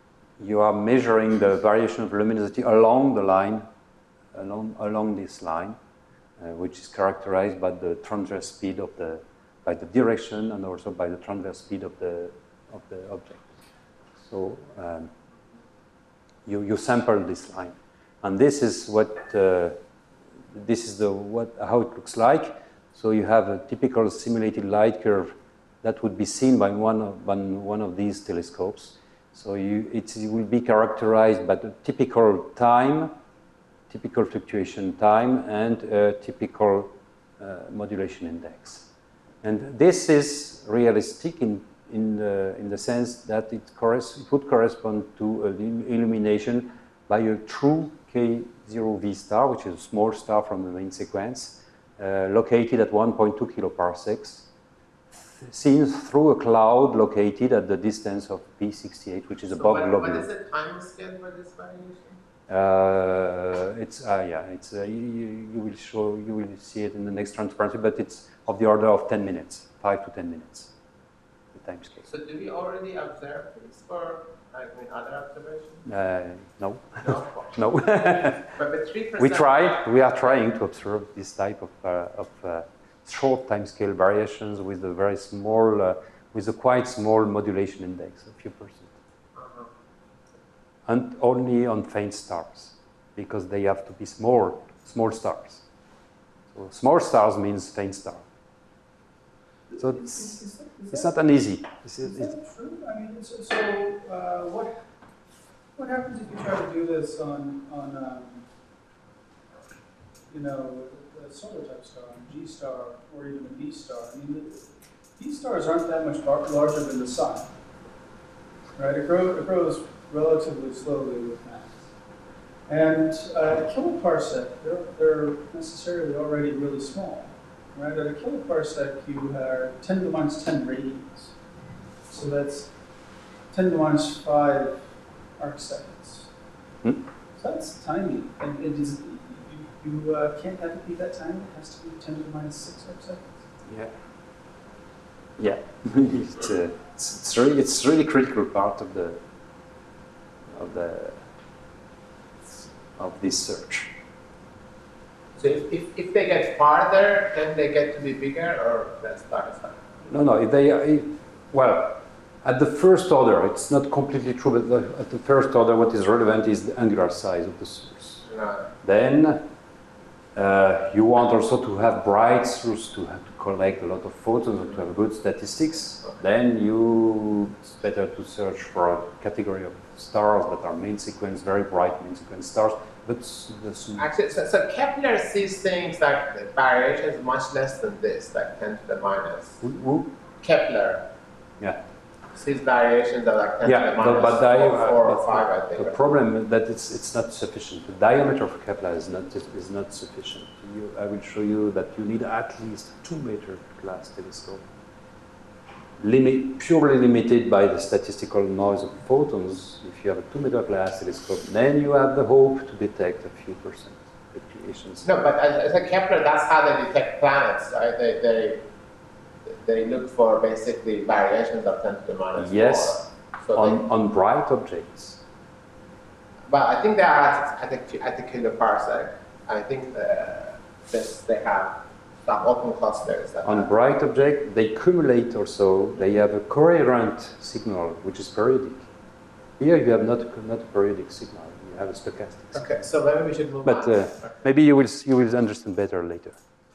you are measuring the variation of luminosity along the line, along, along this line, uh, which is characterized by the transverse speed of the, by the direction and also by the transverse speed of the, of the object. So um, you, you sample this line. And this is what, uh, this is the, what, how it looks like. So you have a typical simulated light curve that would be seen by one of, by one of these telescopes. So you, it will be characterized by the typical time, typical fluctuation time, and a typical uh, modulation index. And this is realistic in, in, the, in the sense that it, it would correspond to an illumination by a true K zero V star, which is a small star from the main sequence, uh, located at one point two kiloparsecs, seen through a cloud located at the distance of P sixty-eight, which is So above what, globule. what is the time scale for this variation? Uh, it's uh, yeah, it's uh, you, you will show you will see it in the next transparency, but it's of the order of ten minutes, five to ten minutes, the time scale. So do we already observe this for like in other observations? Uh, no, No. no. But the three percent. We try. We are trying to observe this type of uh, of uh, short time scale variations with a very small, uh, with a quite small modulation index, a few percent. Uh-huh. And only on faint stars, because they have to be small, small stars. So small stars means faint star. So it's, Is, is that, is it's that, not an easy. It's, is it's, that true? I mean, so, so uh, what what happens if you try to do this on on um, you know a solar type star, a G star, or even a B star? I mean, the, these stars aren't that much lar larger than the sun, right? It, grow, it grows relatively slowly with mass. And uh, a kiloparsec, they're, they're necessarily already really small, right? At a kiloparsec, you are ten to the minus ten radians. So that's ten to the minus five arc seconds. Hmm? So that's tiny. And it is, you, you uh, can't have it be that tiny. It has to be ten to the minus six arc seconds. yeah. Yeah. it's, uh, it's, it's really it's really critical part of the of the of this search. So if, if, if they get farther, then they get to be bigger, or that's not fine? No, no. If they are, if, well, at the first order, it's not completely true. But the, at the first order, what is relevant is the angular size of the source. No. Then uh, you want also to have bright source to have to collect a lot of photons and to have good statistics. Okay. Then you it's better to search for a category of stars that are main sequence, very bright main sequence stars. But the, Actually, so, so Kepler sees things like the variations much less than this, like ten to the minus. who, who? Kepler Yeah. sees variations that are like ten Yeah, to the but, minus but four, I, four but or five, I think. the right? problem is that it's it's not sufficient. The diameter of Kepler is not is not sufficient. You, I will show you that you need at least two meter glass telescope, limit purely limited by the statistical noise of photons. If you have a two meter glass telescope, then you have the hope to detect a few percent fluctuations. No, but as, as a Kepler, that's how they detect planets, right? They, they, they look for basically variations of ten to the minus Yes, four. So on they, on bright objects. but I think they are at, at, the, at the kiloparsec. I think uh, this, they have some open clusters. That On have- bright object, they cumulate also. They have a coherent signal, which is periodic. Here you have not a, not a periodic signal. You have a stochastic signal. Okay, so maybe we should move But on. uh, maybe you will you will understand better later.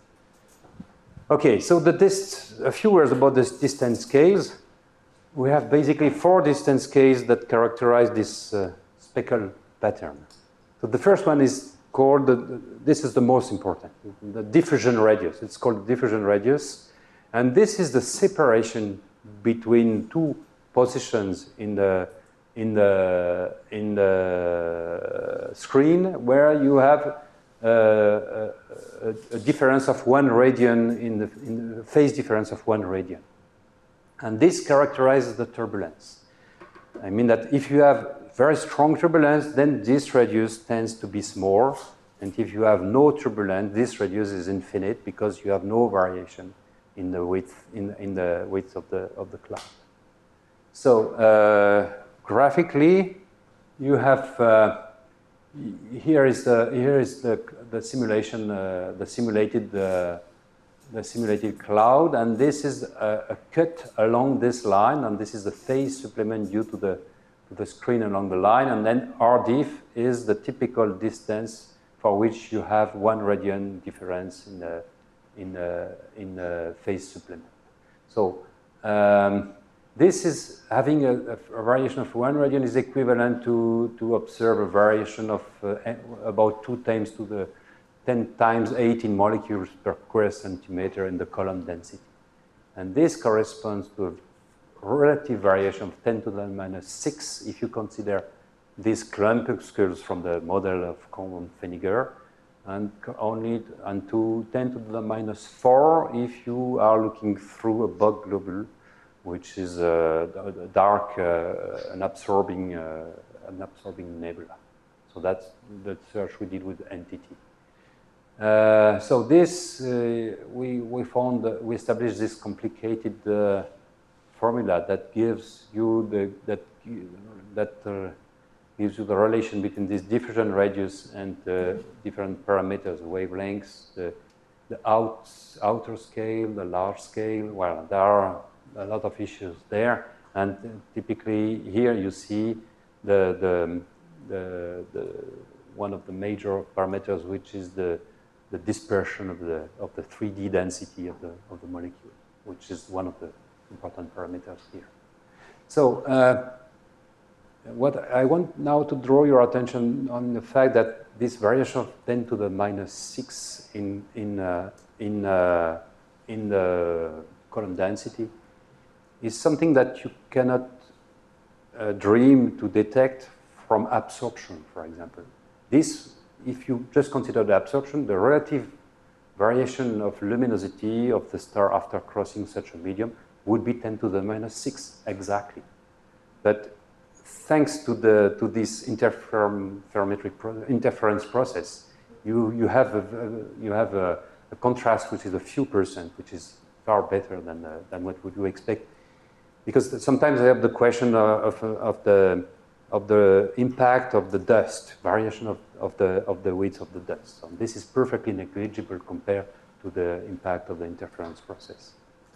Okay, so the dist a few words about the distance scales. We have basically four distance scales that characterize this uh, speckle pattern. So the first one is called, the, this is the most important, the diffusion radius. It's called diffusion radius. And this is the separation between two positions in the, in the, in the screen where you have uh, a, a, a difference of one radian, in the, in the phase difference of one radian. And this characterizes the turbulence. I mean that if you have very strong turbulence, then this radius tends to be small. And if you have no turbulence, this radius is infinite because you have no variation in the width, in, in the width of the, of the cloud. So uh, graphically, you have uh, here is the here is the the simulation uh, the simulated uh, the simulated cloud, and this is a, a cut along this line, and this is the phase supplement due to the to the screen along the line, and then R diff is the typical distance for which you have one radian difference in the in the in the phase supplement. So um, this is having a, a variation of one radian is equivalent to to observe a variation of uh, about two times to the ten times eighteen molecules per square centimeter in the column density, and this corresponds to a relative variation of ten to the minus six if you consider these clumpuscules from the model of Cohn-Feniger, and only and to ten to the minus four if you are looking through a Bok globule, which is a, a dark, uh, an absorbing, uh, an absorbing nebula. So that's the search we did with N T T. Uh, so this uh, we we found uh, we established this complicated uh, formula that gives you the that that uh, gives you the relation between this diffusion radius and uh, different parameters, wavelengths, the the out, outer scale, the large scale. Well, there are a lot of issues there, and uh, typically here you see the the the, the one of the major parameters, which is the the dispersion of the of the three D density of the of the molecule, which is one of the important parameters here. So uh, what I want now to draw your attention on the fact that this variation of ten to the minus six in in uh, in uh, in the column density is something that you cannot uh, dream to detect from absorption, for example. This, if you just consider the absorption, the relative variation of luminosity of the star after crossing such a medium would be ten to the minus six exactly. But thanks to the to this interferometric pro interference process, you you have a, you have a, a contrast which is a few percent, which is far better than uh, than what would you expect. Because sometimes I have the question of of the of the impact of the dust, variation of, of the of the width of the dust. So this is perfectly negligible compared to the impact of the interference process.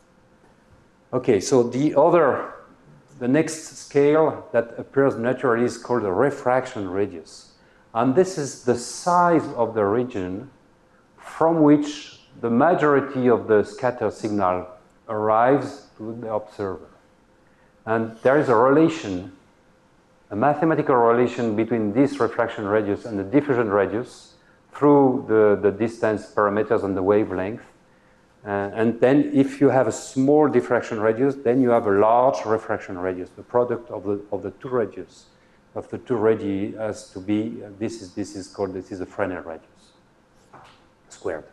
Okay, so the other, the next scale that appears naturally is called the refraction radius, and this is the size of the region from which the majority of the scattered signal arrives to the observer, and there is a relation. A mathematical relation between this refraction radius and the diffusion radius through the, the distance parameters and the wavelength. Uh, and then if you have a small diffraction radius, then you have a large refraction radius. The product of the, of the two radius, of the two radii has to be, uh, this is, this is called, this is a Fresnel radius, squared.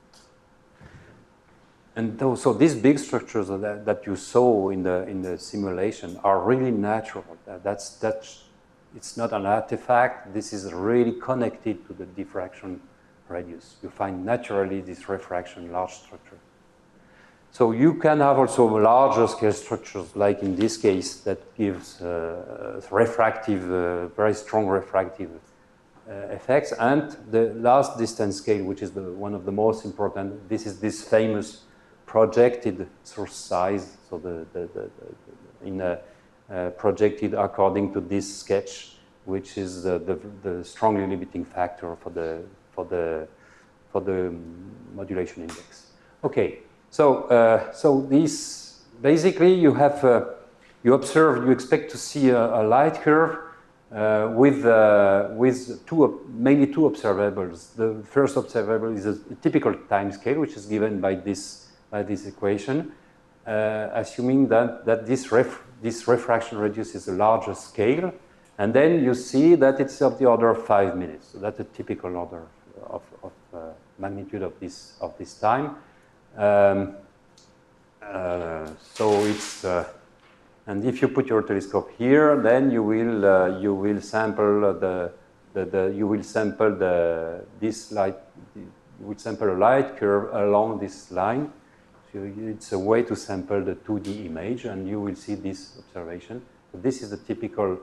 And those, so these big structures that, that you saw in the in the simulation are really natural. That, that's that's it's not an artifact. This is really connected to the diffraction radius. You find naturally this refraction large structure. So you can have also larger scale structures, like in this case, that gives uh, refractive, uh, very strong refractive uh, effects. And the last distance scale, which is the one of the most important, this is this famous projected source size, so the, the, the, the in a, uh, projected according to this sketch, which is the, the, the strongly limiting factor for the for the for the modulation index. Okay, so uh, so this basically you have uh, you observe you expect to see a, a light curve uh, with uh, with two mainly two observables. The first observable is a, a typical time scale, which is given by this. By this equation, uh, assuming that, that this, ref, this refraction radius is a larger scale, and then you see that it's of the order of five minutes. So that's a typical order of, of uh, magnitude of this, of this time. Um, uh, so it's, uh, and if you put your telescope here, then you will, uh, you will sample the, the, the, you will sample the, this light, you will sample a light curve along this line. So it's a way to sample the two D image, and you will see this observation. So this is the typical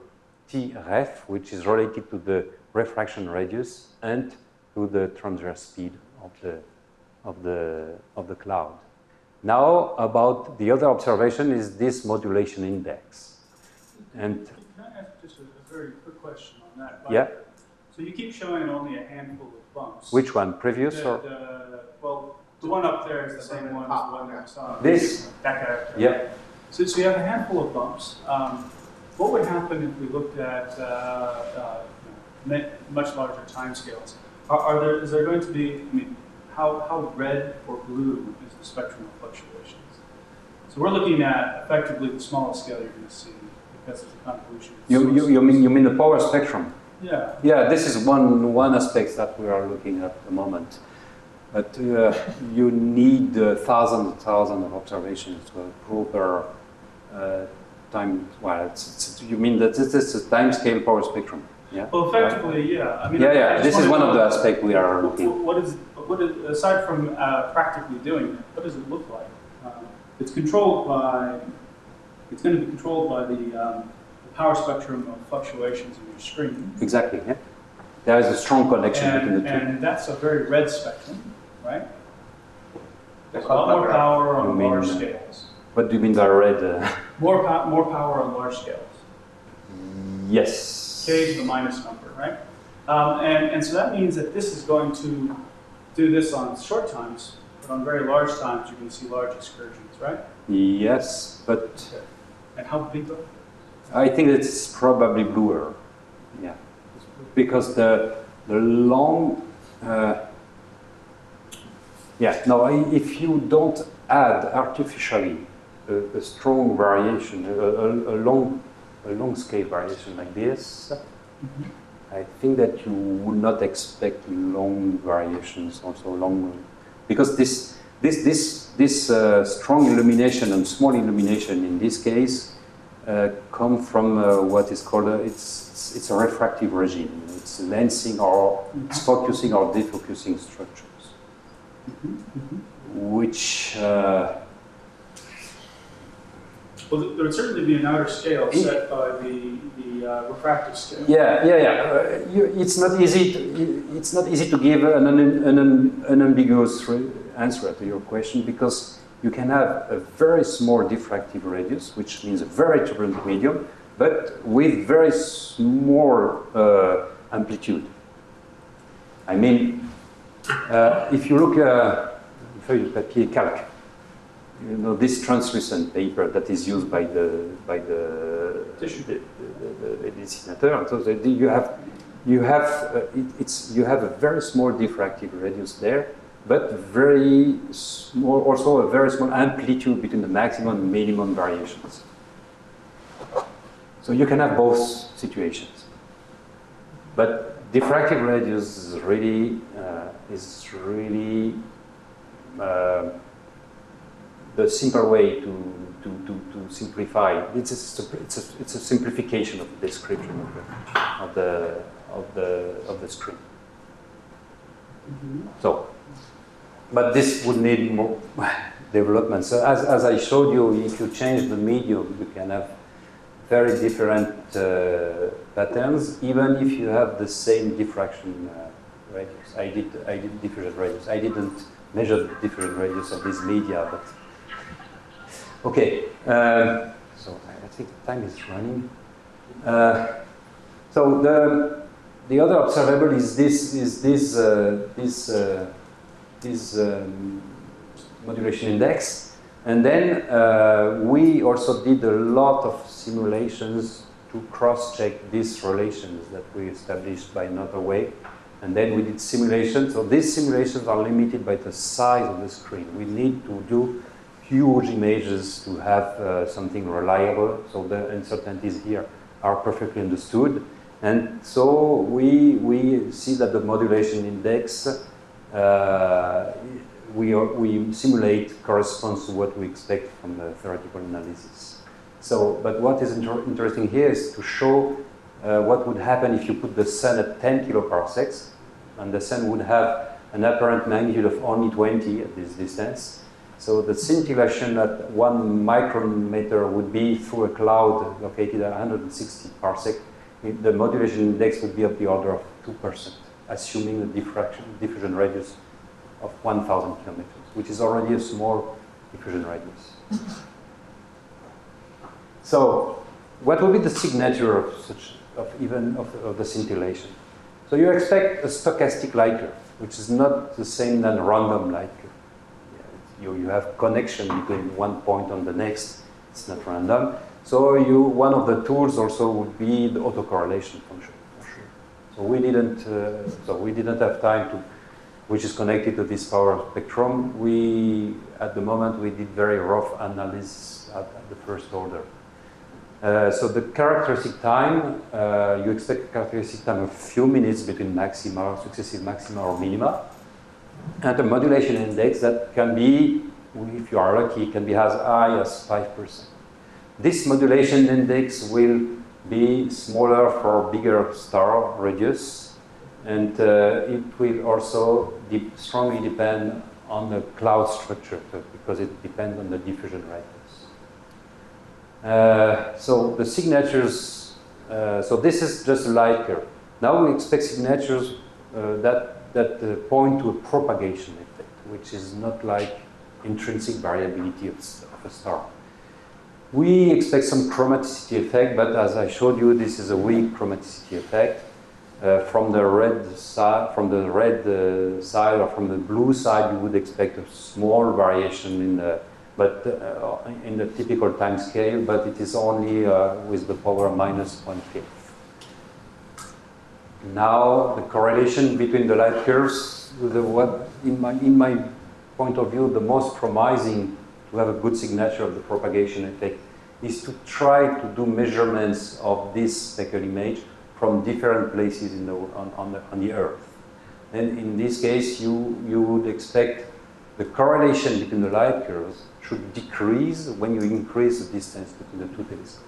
T ref, which is related to the refraction radius and to the transverse speed of the, of the, of the cloud. Now, about the other observation is this modulation index. And Can I ask just a, a very quick question on that? yeah. So you keep showing only a handful of bumps. Which one, previous The, or? the, well, the one up there is the same one as the one that we saw. This? That guy. Yeah. So, so you have a handful of bumps. Um, what would happen if we looked at uh, uh, you know, much larger timescales? Are, are there, is there going to be, I mean, how, how red or blue is the spectrum of fluctuations? So we're looking at effectively the smallest scale you're going to see because of the convolution. You, you, you, mean, you mean the power spectrum? Yeah. Yeah, this is one, one aspect that we are looking at the moment. But uh, you need uh, thousands and thousands of observations to a proper uh, time. Well, it's, it's, you mean that this is a time scale power spectrum? Yeah. Well, effectively, yeah. I mean, Yeah, I yeah. just This is wanted one of to the know, aspects we are what- looking. What is, what is, aside from uh, practically doing it, what does it look like? Um, it's controlled by, it's going to be controlled by the, um, the power spectrum of fluctuations in your screen. Exactly. Yeah. There is a strong connection between And, the two. and that's a very red spectrum, right? That's A lot what more I- power You on mean- large scales. What do you mean by red? Uh, More, po more power on large scales. yes. K is the minus number, right? Um, and, and so that means that this is going to do this on short times, but on very large times, you're going to see large excursions, right? Yes, but And how big are they? I think it's probably bluer. Yeah. Because the, the long, uh, yeah, no, I- if you don't add artificially a, a strong variation, a, a, a long, a long scale variation like this, I think that you would not expect long variations, also long, because this, this, this, this uh, strong illumination and small illumination in this case uh, come from uh, what is called, a, it's, it's, it's a refractive regime. It's lensing or it's focusing or defocusing structures, which uh, Well, there would certainly be an outer scale set by the, the uh, refractive scale. yeah, yeah, yeah. Uh, you, it's not easy. To, it's not easy to give an, un, an, un, unambiguous re answer to your question because you can have a very small diffractive radius, which means a very turbulent medium, but with very small uh, amplitude. I mean, uh, if you look uh, feuille de papier calque, you know this translucent paper that is used by the by the Tissue. the, the, the, the dessinateur. So that you have you have uh, it, it's you have a very small diffractive radius there, but very small, also a very small amplitude between the maximum and minimum variations. So you can have both situations, but diffractive radius is really uh, is really uh, the simple way to, to, to, to simplify. It's a, it's, a, it's a simplification of the description of the, of the, of the, of the screen. Mm-hmm. So, but this would need more development. So as, as I showed you, if you change the medium, you can have very different uh, patterns, even if you have the same diffraction uh, radius. I did, I did diffusion radius. I didn't measure the diffusion radius of this media, but okay. Um, so I think time is running. Uh, so the the other observable is this is this uh, this uh, this um, modulation index, and then uh, we also did a lot of simulations to cross-check these relations that we established by another way. And then we did simulations. So these simulations are limited by the size of the screen. We need to do huge images to have uh, something reliable. So the uncertainties here are perfectly understood. And so we, we see that the modulation index uh, we, are, we simulate corresponds to what we expect from the theoretical analysis. So, but what is inter interesting here is to show Uh, what would happen if you put the sun at ten kiloparsecs, and the sun would have an apparent magnitude of only twenty at this distance. So the scintillation at one micrometer would be through a cloud located at one hundred sixty parsec. the modulation index would be of the order of two percent, assuming a diffraction, diffusion radius of one thousand kilometers, which is already a small diffusion radius. So, what will be the signature of such, of even of, of the scintillation? So you expect a stochastic light curve, which is not the same than random light curve. You, you have connection between one point and the next. It's not random. So you, one of the tools also would be the autocorrelation function, for sure. So we didn't, uh, so we didn't have time to, which is connected to this power spectrum. We, at the moment, we did very rough analysis at, at the first order. Uh, so the characteristic time, uh, you expect a characteristic time of a few minutes between maxima, successive maxima or minima, and a modulation index that can be, if you are lucky, can be as high as five percent. This modulation index will be smaller for bigger star radius, and uh, it will also de strongly depend on the cloud structure, because it depends on the diffusion radius. Uh, so the signatures, uh, so this is just a light curve. Now we expect signatures uh, that, that uh, point to a propagation effect, which is not like intrinsic variability of, of a star. We expect some chromaticity effect, but as I showed you, this is a weak chromaticity effect. Uh, from the red side, from the red uh, side or from the blue side, you would expect a small variation in the, but uh, in the typical time scale, but it is only uh, with the power minus one fifth. Now the correlation between the light curves, the what in my in my point of view, the most promising to have a good signature of the propagation effect is to try to do measurements of this speckle image from different places in the, on, on, the, on the Earth. And in this case, you, you would expect the correlation between the light curves should decrease when you increase the distance between the two telescopes.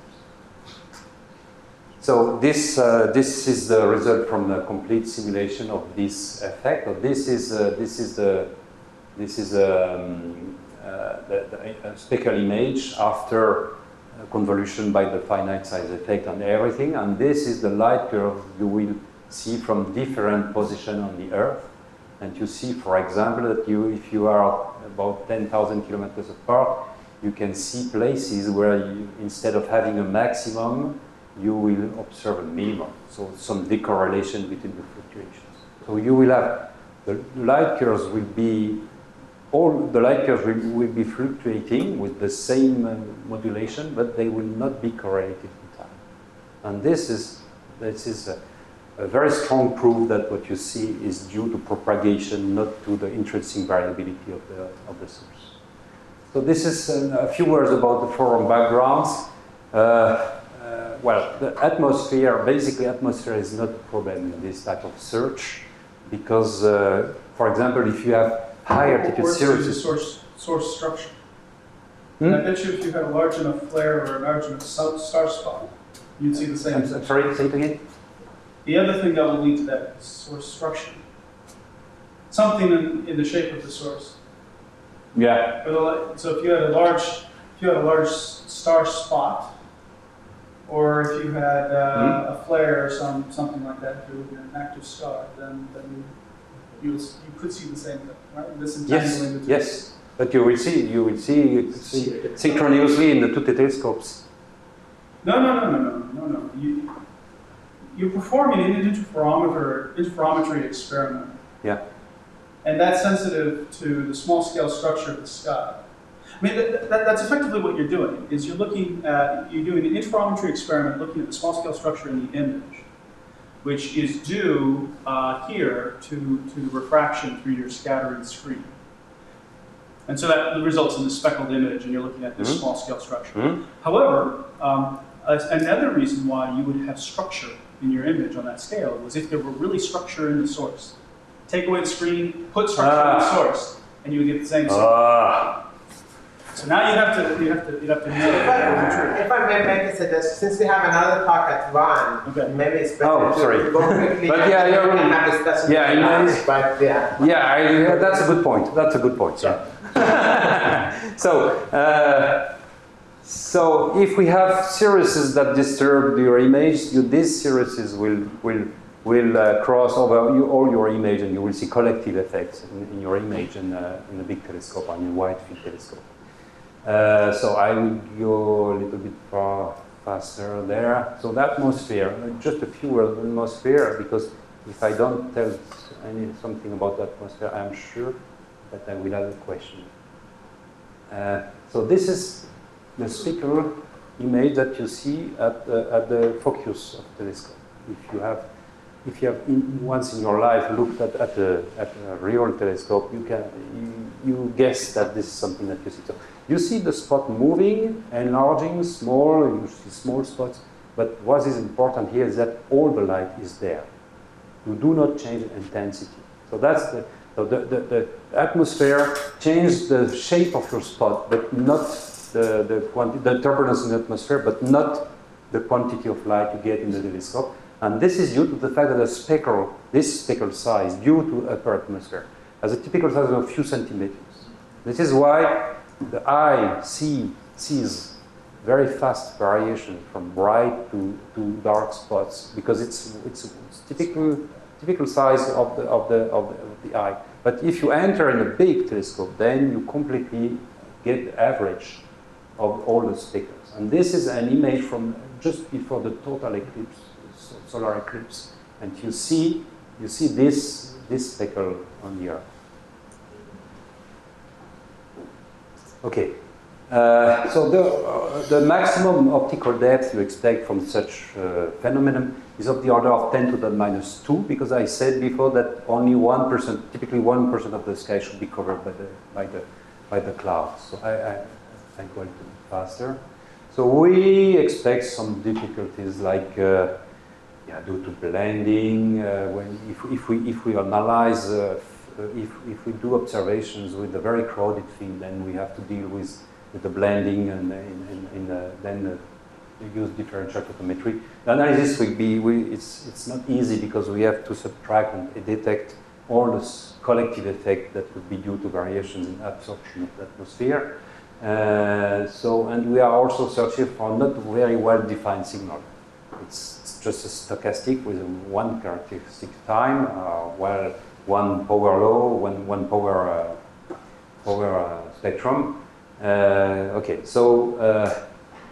So this, uh, this is the result from the complete simulation of this effect. So this is, uh, this is the, this is um, uh, the, the speckle image after convolution by the finite size effect and everything, and this is the light curve you will see from different positions on the Earth. And you see, for example, that you, if you are about ten thousand kilometers apart, you can see places where you, instead of having a maximum, you will observe a minimum. So some decorrelation between the fluctuations. So you will have, the light curves will be, all the light curves will, will be fluctuating with the same uh, modulation, but they will not be correlated in time. And this is, this is a, a very strong proof that what you see is due to propagation, not to the intrinsic variability of the, of the source. So this is uh, a few words about the forum backgrounds. Uh, uh, well, the atmosphere, basically atmosphere is not a problem in this type of search, because, uh, for example, if you have high altitude cirruses. Source, source structure. Hmm? I bet you if you had a large enough flare or a large enough star spot, you'd see the same. I'm, I'm sorry, say it again? The other thing that will lead to that is source structure. Something in, in the shape of the source. Yeah. So if you had a large, if you had a large star spot, or if you had uh, hmm? a flare or some something like that, if you're looking at an active star, then then you you, you could see the same thing, right? This yes. Yes. But you will see you will see, see synchronously in the two telescopes. No, no, no, no, no, no, no. You you're performing an interferometer interferometry experiment. Yeah. And that's sensitive to the small scale structure of the sky. I mean, that, that, that's effectively what you're doing, is you're looking at, you're doing an interferometry experiment looking at the small scale structure in the image, which is due uh, here to, to the refraction through your scattering screen. And so that results in the speckled image, and you're looking at this mm-hmm. small scale structure. Mm-hmm. However, um, another reason why you would have structure in your image on that scale was if there were really structure in the source. Take away the screen, put structure ah. in the source, and you would get the same signal. Ah. So now you have to you have to you have to know if, I, if I may make a suggestion, since we have another talk at one, okay. maybe it's better oh, to sorry. go quickly. But yeah, and yeah, we can have discussion. Yeah, class, but yeah. Yeah, I, yeah, that's a good point. That's a good point. Yeah. so, uh, So if we have cirruses that disturb your image, you, these cirruses will, will, will uh, cross over you, all your image, and you will see collective effects in, in your image in, uh, in a big telescope or in a wide field telescope. Uh, so I will go a little bit far faster there. So the atmosphere, just a few words on atmosphere, because if I don't tell any, something about the atmosphere, I'm sure that I will have a question. Uh, so this is the speckle image that you see at the, at the focus of the telescope. If you have, if you have in, once in your life looked at, at, a, at a real telescope, you can you, you guess that this is something that you see. So you see the spot moving, enlarging, small. You see small spots. But what is important here is that all the light is there. You do not change intensity. So that's the so the, the, the atmosphere changes the shape of your spot, but not the, the, quanti the turbulence in the atmosphere, but not the quantity of light you get in the telescope. And this is due to the fact that the speckle, this speckle size, due to upper atmosphere, has a typical size of a few centimeters. This is why the eye see, sees very fast variation from bright to, to dark spots, because it's, it's, it's typical, typical size of the, of, the, of, the, of the eye. But if you enter in a big telescope, then you completely get the average of all the speckles. And this is an image from just before the total eclipse, solar eclipse. And you see, you see this, this speckle on the Earth. Okay. Uh, so the, uh, the maximum optical depth you expect from such uh, phenomenon is of the order of ten to the minus two, because I said before that only one percent, typically one percent of the sky should be covered by the, by the, by the clouds. So I, I, I'm going to be faster. So we expect some difficulties like uh, yeah, due to blending. Uh, when if, if we if we analyze, uh, if if we do observations with a very crowded field, then we have to deal with, with the blending, and in, in, in uh, then uh, we use differential photometry. The analysis will be we, it's it's not easy, because we have to subtract and detect all this collective effect that would be due to variations in absorption of the atmosphere. Uh, so, and we are also searching for not very well-defined signal. It's, it's just a stochastic with one characteristic time, uh, well, one power law, one one power uh, power uh, spectrum. Uh, okay, so uh,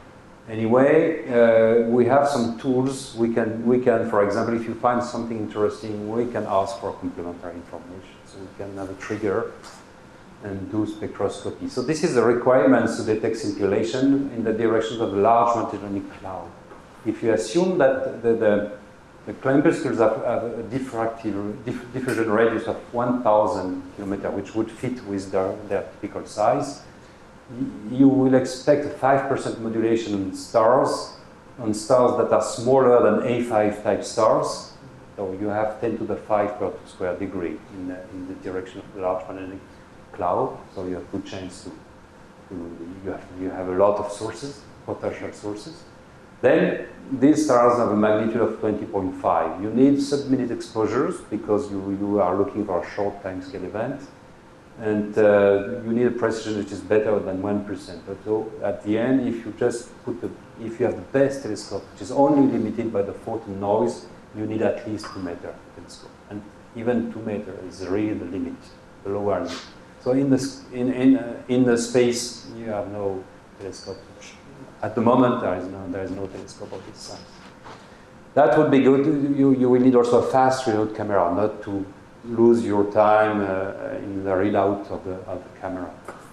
anyway, uh, we have some tools. We can we can, for example, if you find something interesting, we can ask for complementary information. So we can have a trigger and do spectroscopy. So this is the requirements to detect scintillation in the direction of a large Magellanic cloud. If you assume that the, the, the corpuscles have, have a diffractive, diff, diffusion radius of one thousand kilometers, which would fit with their, their typical size, you will expect a five percent modulation on stars, on stars that are smaller than A five type stars. So you have ten to the five per square degree in the, in the direction of the large Magellanic cloud, so you have good chance to, to you, have, you have a lot of sources, potential sources. Then these stars have a magnitude of twenty point five. You need sub-minute exposures, because you, you are looking for a short timescale event, and uh, you need a precision which is better than one percent. But so at the end, if you just put the, if you have the best telescope, which is only limited by the photon noise, you need at least two meter telescope, and even two meter is really the limit, the lower limit. So in the, in, in, uh, in the space, you have no telescope. At the moment, there is no, there is no telescope of this size. That would be good. You, you will need also a fast readout camera, not to lose your time uh, in the readout of the, of the camera.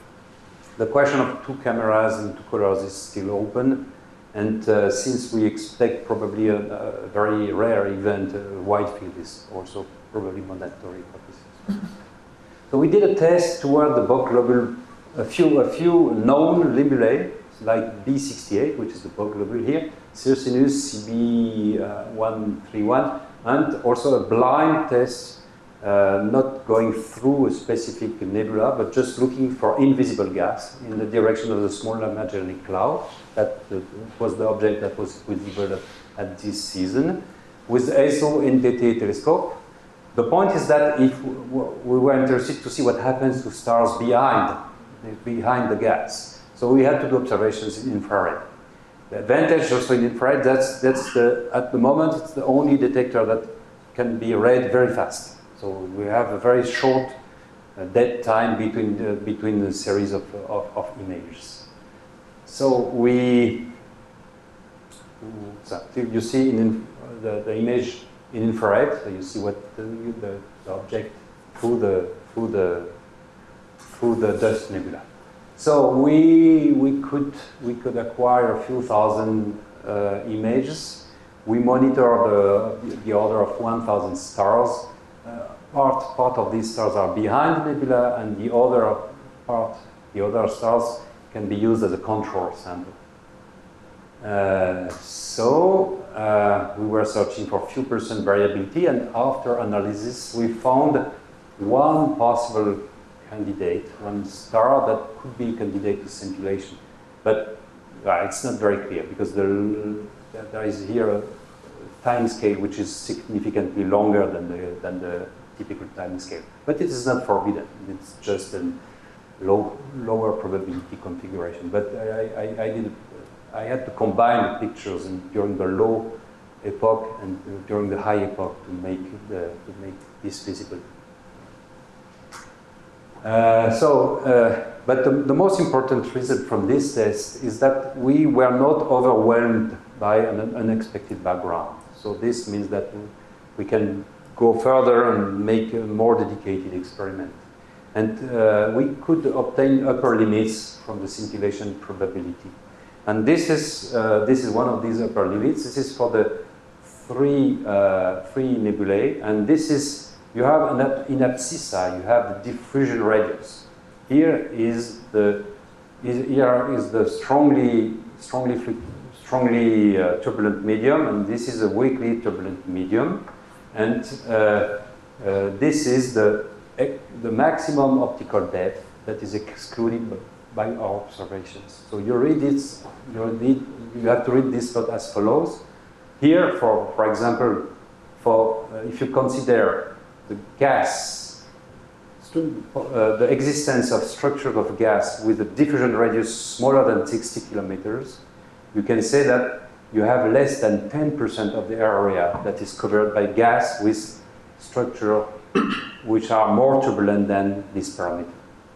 The question of two cameras and two colors is still open. And uh, since we expect probably a, a very rare event, a wide field is also probably mandatory for this. So we did a test toward the Bok globule, a few, a few known limbulae, like B sixty-eight, which is the Bok globule here, Circinus C B one thirty-one, and also a blind test, uh, not going through a specific nebula, but just looking for invisible gas in the direction of the smaller Magellanic cloud. That uh, was the object that was visible at, at this season, with the E S O N T T telescope. The point is that if we were interested to see what happens to stars behind, behind the gas, So we had to do observations in infrared. The advantage also in infrared, that's, that's the, at the moment, it's the only detector that can be read very fast. So we have a very short uh, dead time between the, between the series of, of, of images. So we, so you see in the, the image in infrared, so you see what the, the, the object through the, through the, through the dust nebula. So we, we, could, we could acquire a few thousand uh, images. We monitor the, the order of one thousand stars. Uh, part, part of these stars are behind the nebula, and the other part, the other stars can be used as a control sample. Uh, so uh, we were searching for few percent variability, and after analysis we found one possible candidate, one star that could be a candidate to scintillation. But uh, it's not very clear because the, there is here a time scale which is significantly longer than the, than the typical time scale. But it is not forbidden. It's just a low, lower probability configuration. But I, I, I, did, I had to combine the pictures in, during the low epoch and uh, during the high epoch to make, the, to make this visible. Uh, so, uh, but the, the most important result from this test is that we were not overwhelmed by an unexpected background. So this means that we can go further and make a more dedicated experiment. And uh, we could obtain upper limits from the scintillation probability. And this is, uh, this is one of these upper limits. This is for the three, uh, three nebulae, and this is you have an, in abscissa, you have the diffusion radius. Here is the is, here is the strongly strongly strongly uh, turbulent medium, and this is a weakly turbulent medium, and uh, uh, this is the the maximum optical depth that is excluded by our observations. So you read it, you read, you have to read this as follows. Here, for for example, for uh, if you consider the gas, uh, the existence of structures of gas with a diffusion radius smaller than sixty kilometers, you can say that you have less than ten percent of the area that is covered by gas with structures which are more turbulent than this parameter.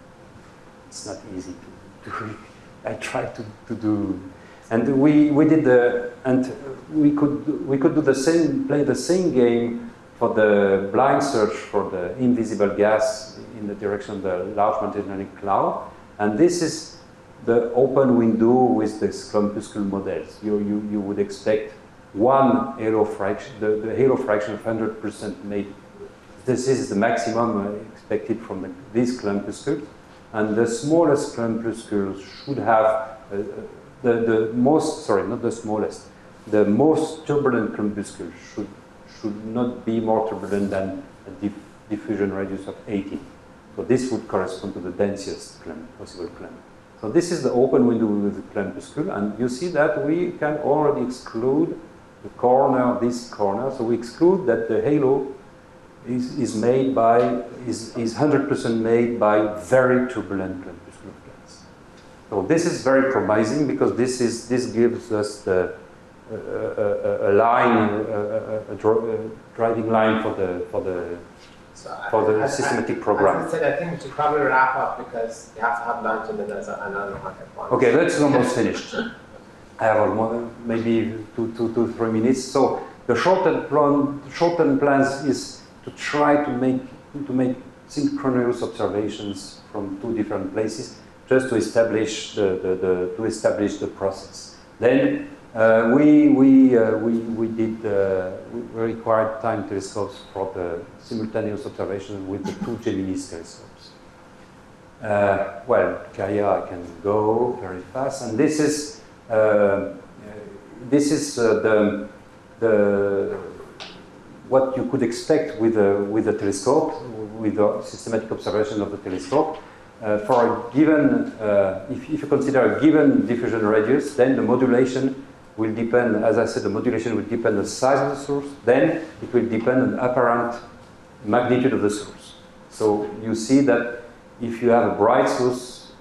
It's not easy to do. I tried to, to do, and we, we did the, and we could, we could do the same, play the same game for the blind search for the invisible gas in the direction of the Large Magellanic Cloud. And this is the open window with the clumpuscle models. You, you, you would expect one halo fraction, the, the halo fraction of one hundred percent made. This is the maximum expected from the, these clumpuscles. And the smallest clumpuscles should have uh, the, the most, sorry, not the smallest, the most turbulent clumpuscles should should not be more turbulent than a diff diffusion radius of eighty. So this would correspond to the densest clamp, possible clamp. So this is the open window with the clumpuscle, and you see that we can already exclude the corner, this corner. So we exclude that the halo is, is made by, is, is one hundred percent made by very turbulent clumpuscle of gas. So this is very promising because this, is, this gives us the A, a, a line, a, a, a driving line for the for the so for the I, systematic I, program. As I said, I think we should probably wrap up because you have to have lunch and then there's another market one. Okay, that's almost finished. I have almost maybe two, two, two, three minutes. So the short-term plan, short-term plans is to try to make to make synchronous observations from two different places, just to establish the, the, the to establish the process. Then. Uh, we, we, uh, we, we did, uh, we required time telescopes for the simultaneous observation with the two Gemini telescopes. Uh, well, Gaia I can go very fast, and this is, uh, this is uh, the, the, what you could expect with a, with a telescope, with a systematic observation of the telescope. Uh, for a given, uh, if, if you consider a given diffusion radius, then the modulation will depend, as I said, the modulation will depend on the size of the source, then it will depend on the apparent magnitude of the source. So you see that if you have a bright source,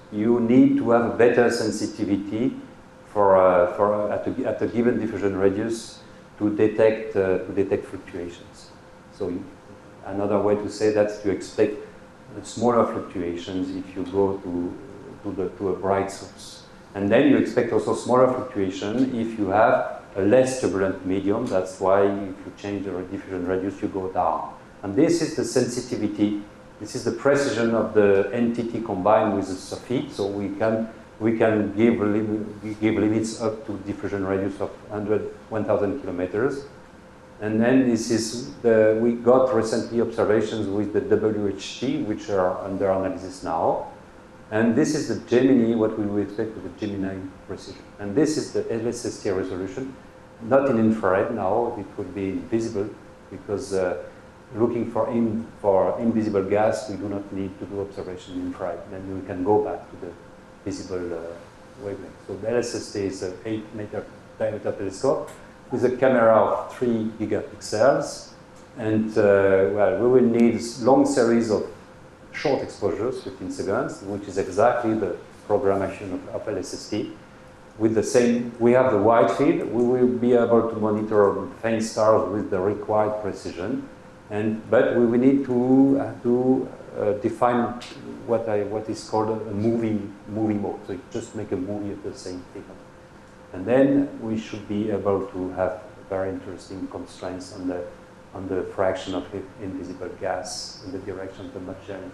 you need to have a better sensitivity for, uh, for uh, at, a, at a given diffusion radius to detect, uh, to detect fluctuations. So you, another way to say that is to expect smaller fluctuations if you go to, to, the, to a bright source. And then you expect also smaller fluctuation if you have a less turbulent medium. That's why if you change the diffusion radius, you go down. And this is the sensitivity, this is the precision of the entity combined with the soffit. So we can, we can give, lim give limits up to diffusion radius of one thousand kilometers. And then this is, the, we got recently observations with the W H T, which are under analysis now. And this is the Gemini, what we would expect with the Gemini precision. And this is the L S S T resolution, not in infrared now, it would be invisible, because uh, looking for, in, for invisible gas, we do not need to do observation in infrared. Then we can go back to the visible uh, wavelength. So the L S S T is an eight meter diameter telescope with a camera of three gigapixels. And uh, well, we will need a long series of short exposures, fifteen seconds, which is exactly the programmation of, of L S S T. With the same, we have the wide field. We will be able to monitor faint stars with the required precision. And, but we will need to, uh, to uh, define what, I, what is called a moving, moving mode. So you just make a movie at the same time. And then we should be able to have very interesting constraints on the, on the fraction of invisible gas in the direction of the Magellan.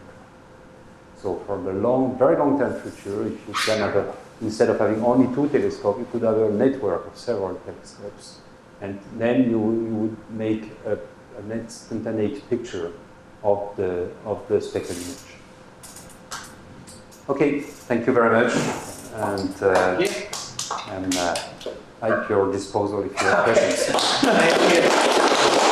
So for the long, very long-term future, if you can have a, instead of having only two telescopes, you could have a network of several telescopes. And then you, you would make a, an instantaneous picture of the, of the spectral image. Okay, thank you very much. And uh, Yeah. I'm uh, at your disposal if you have questions. Thank you.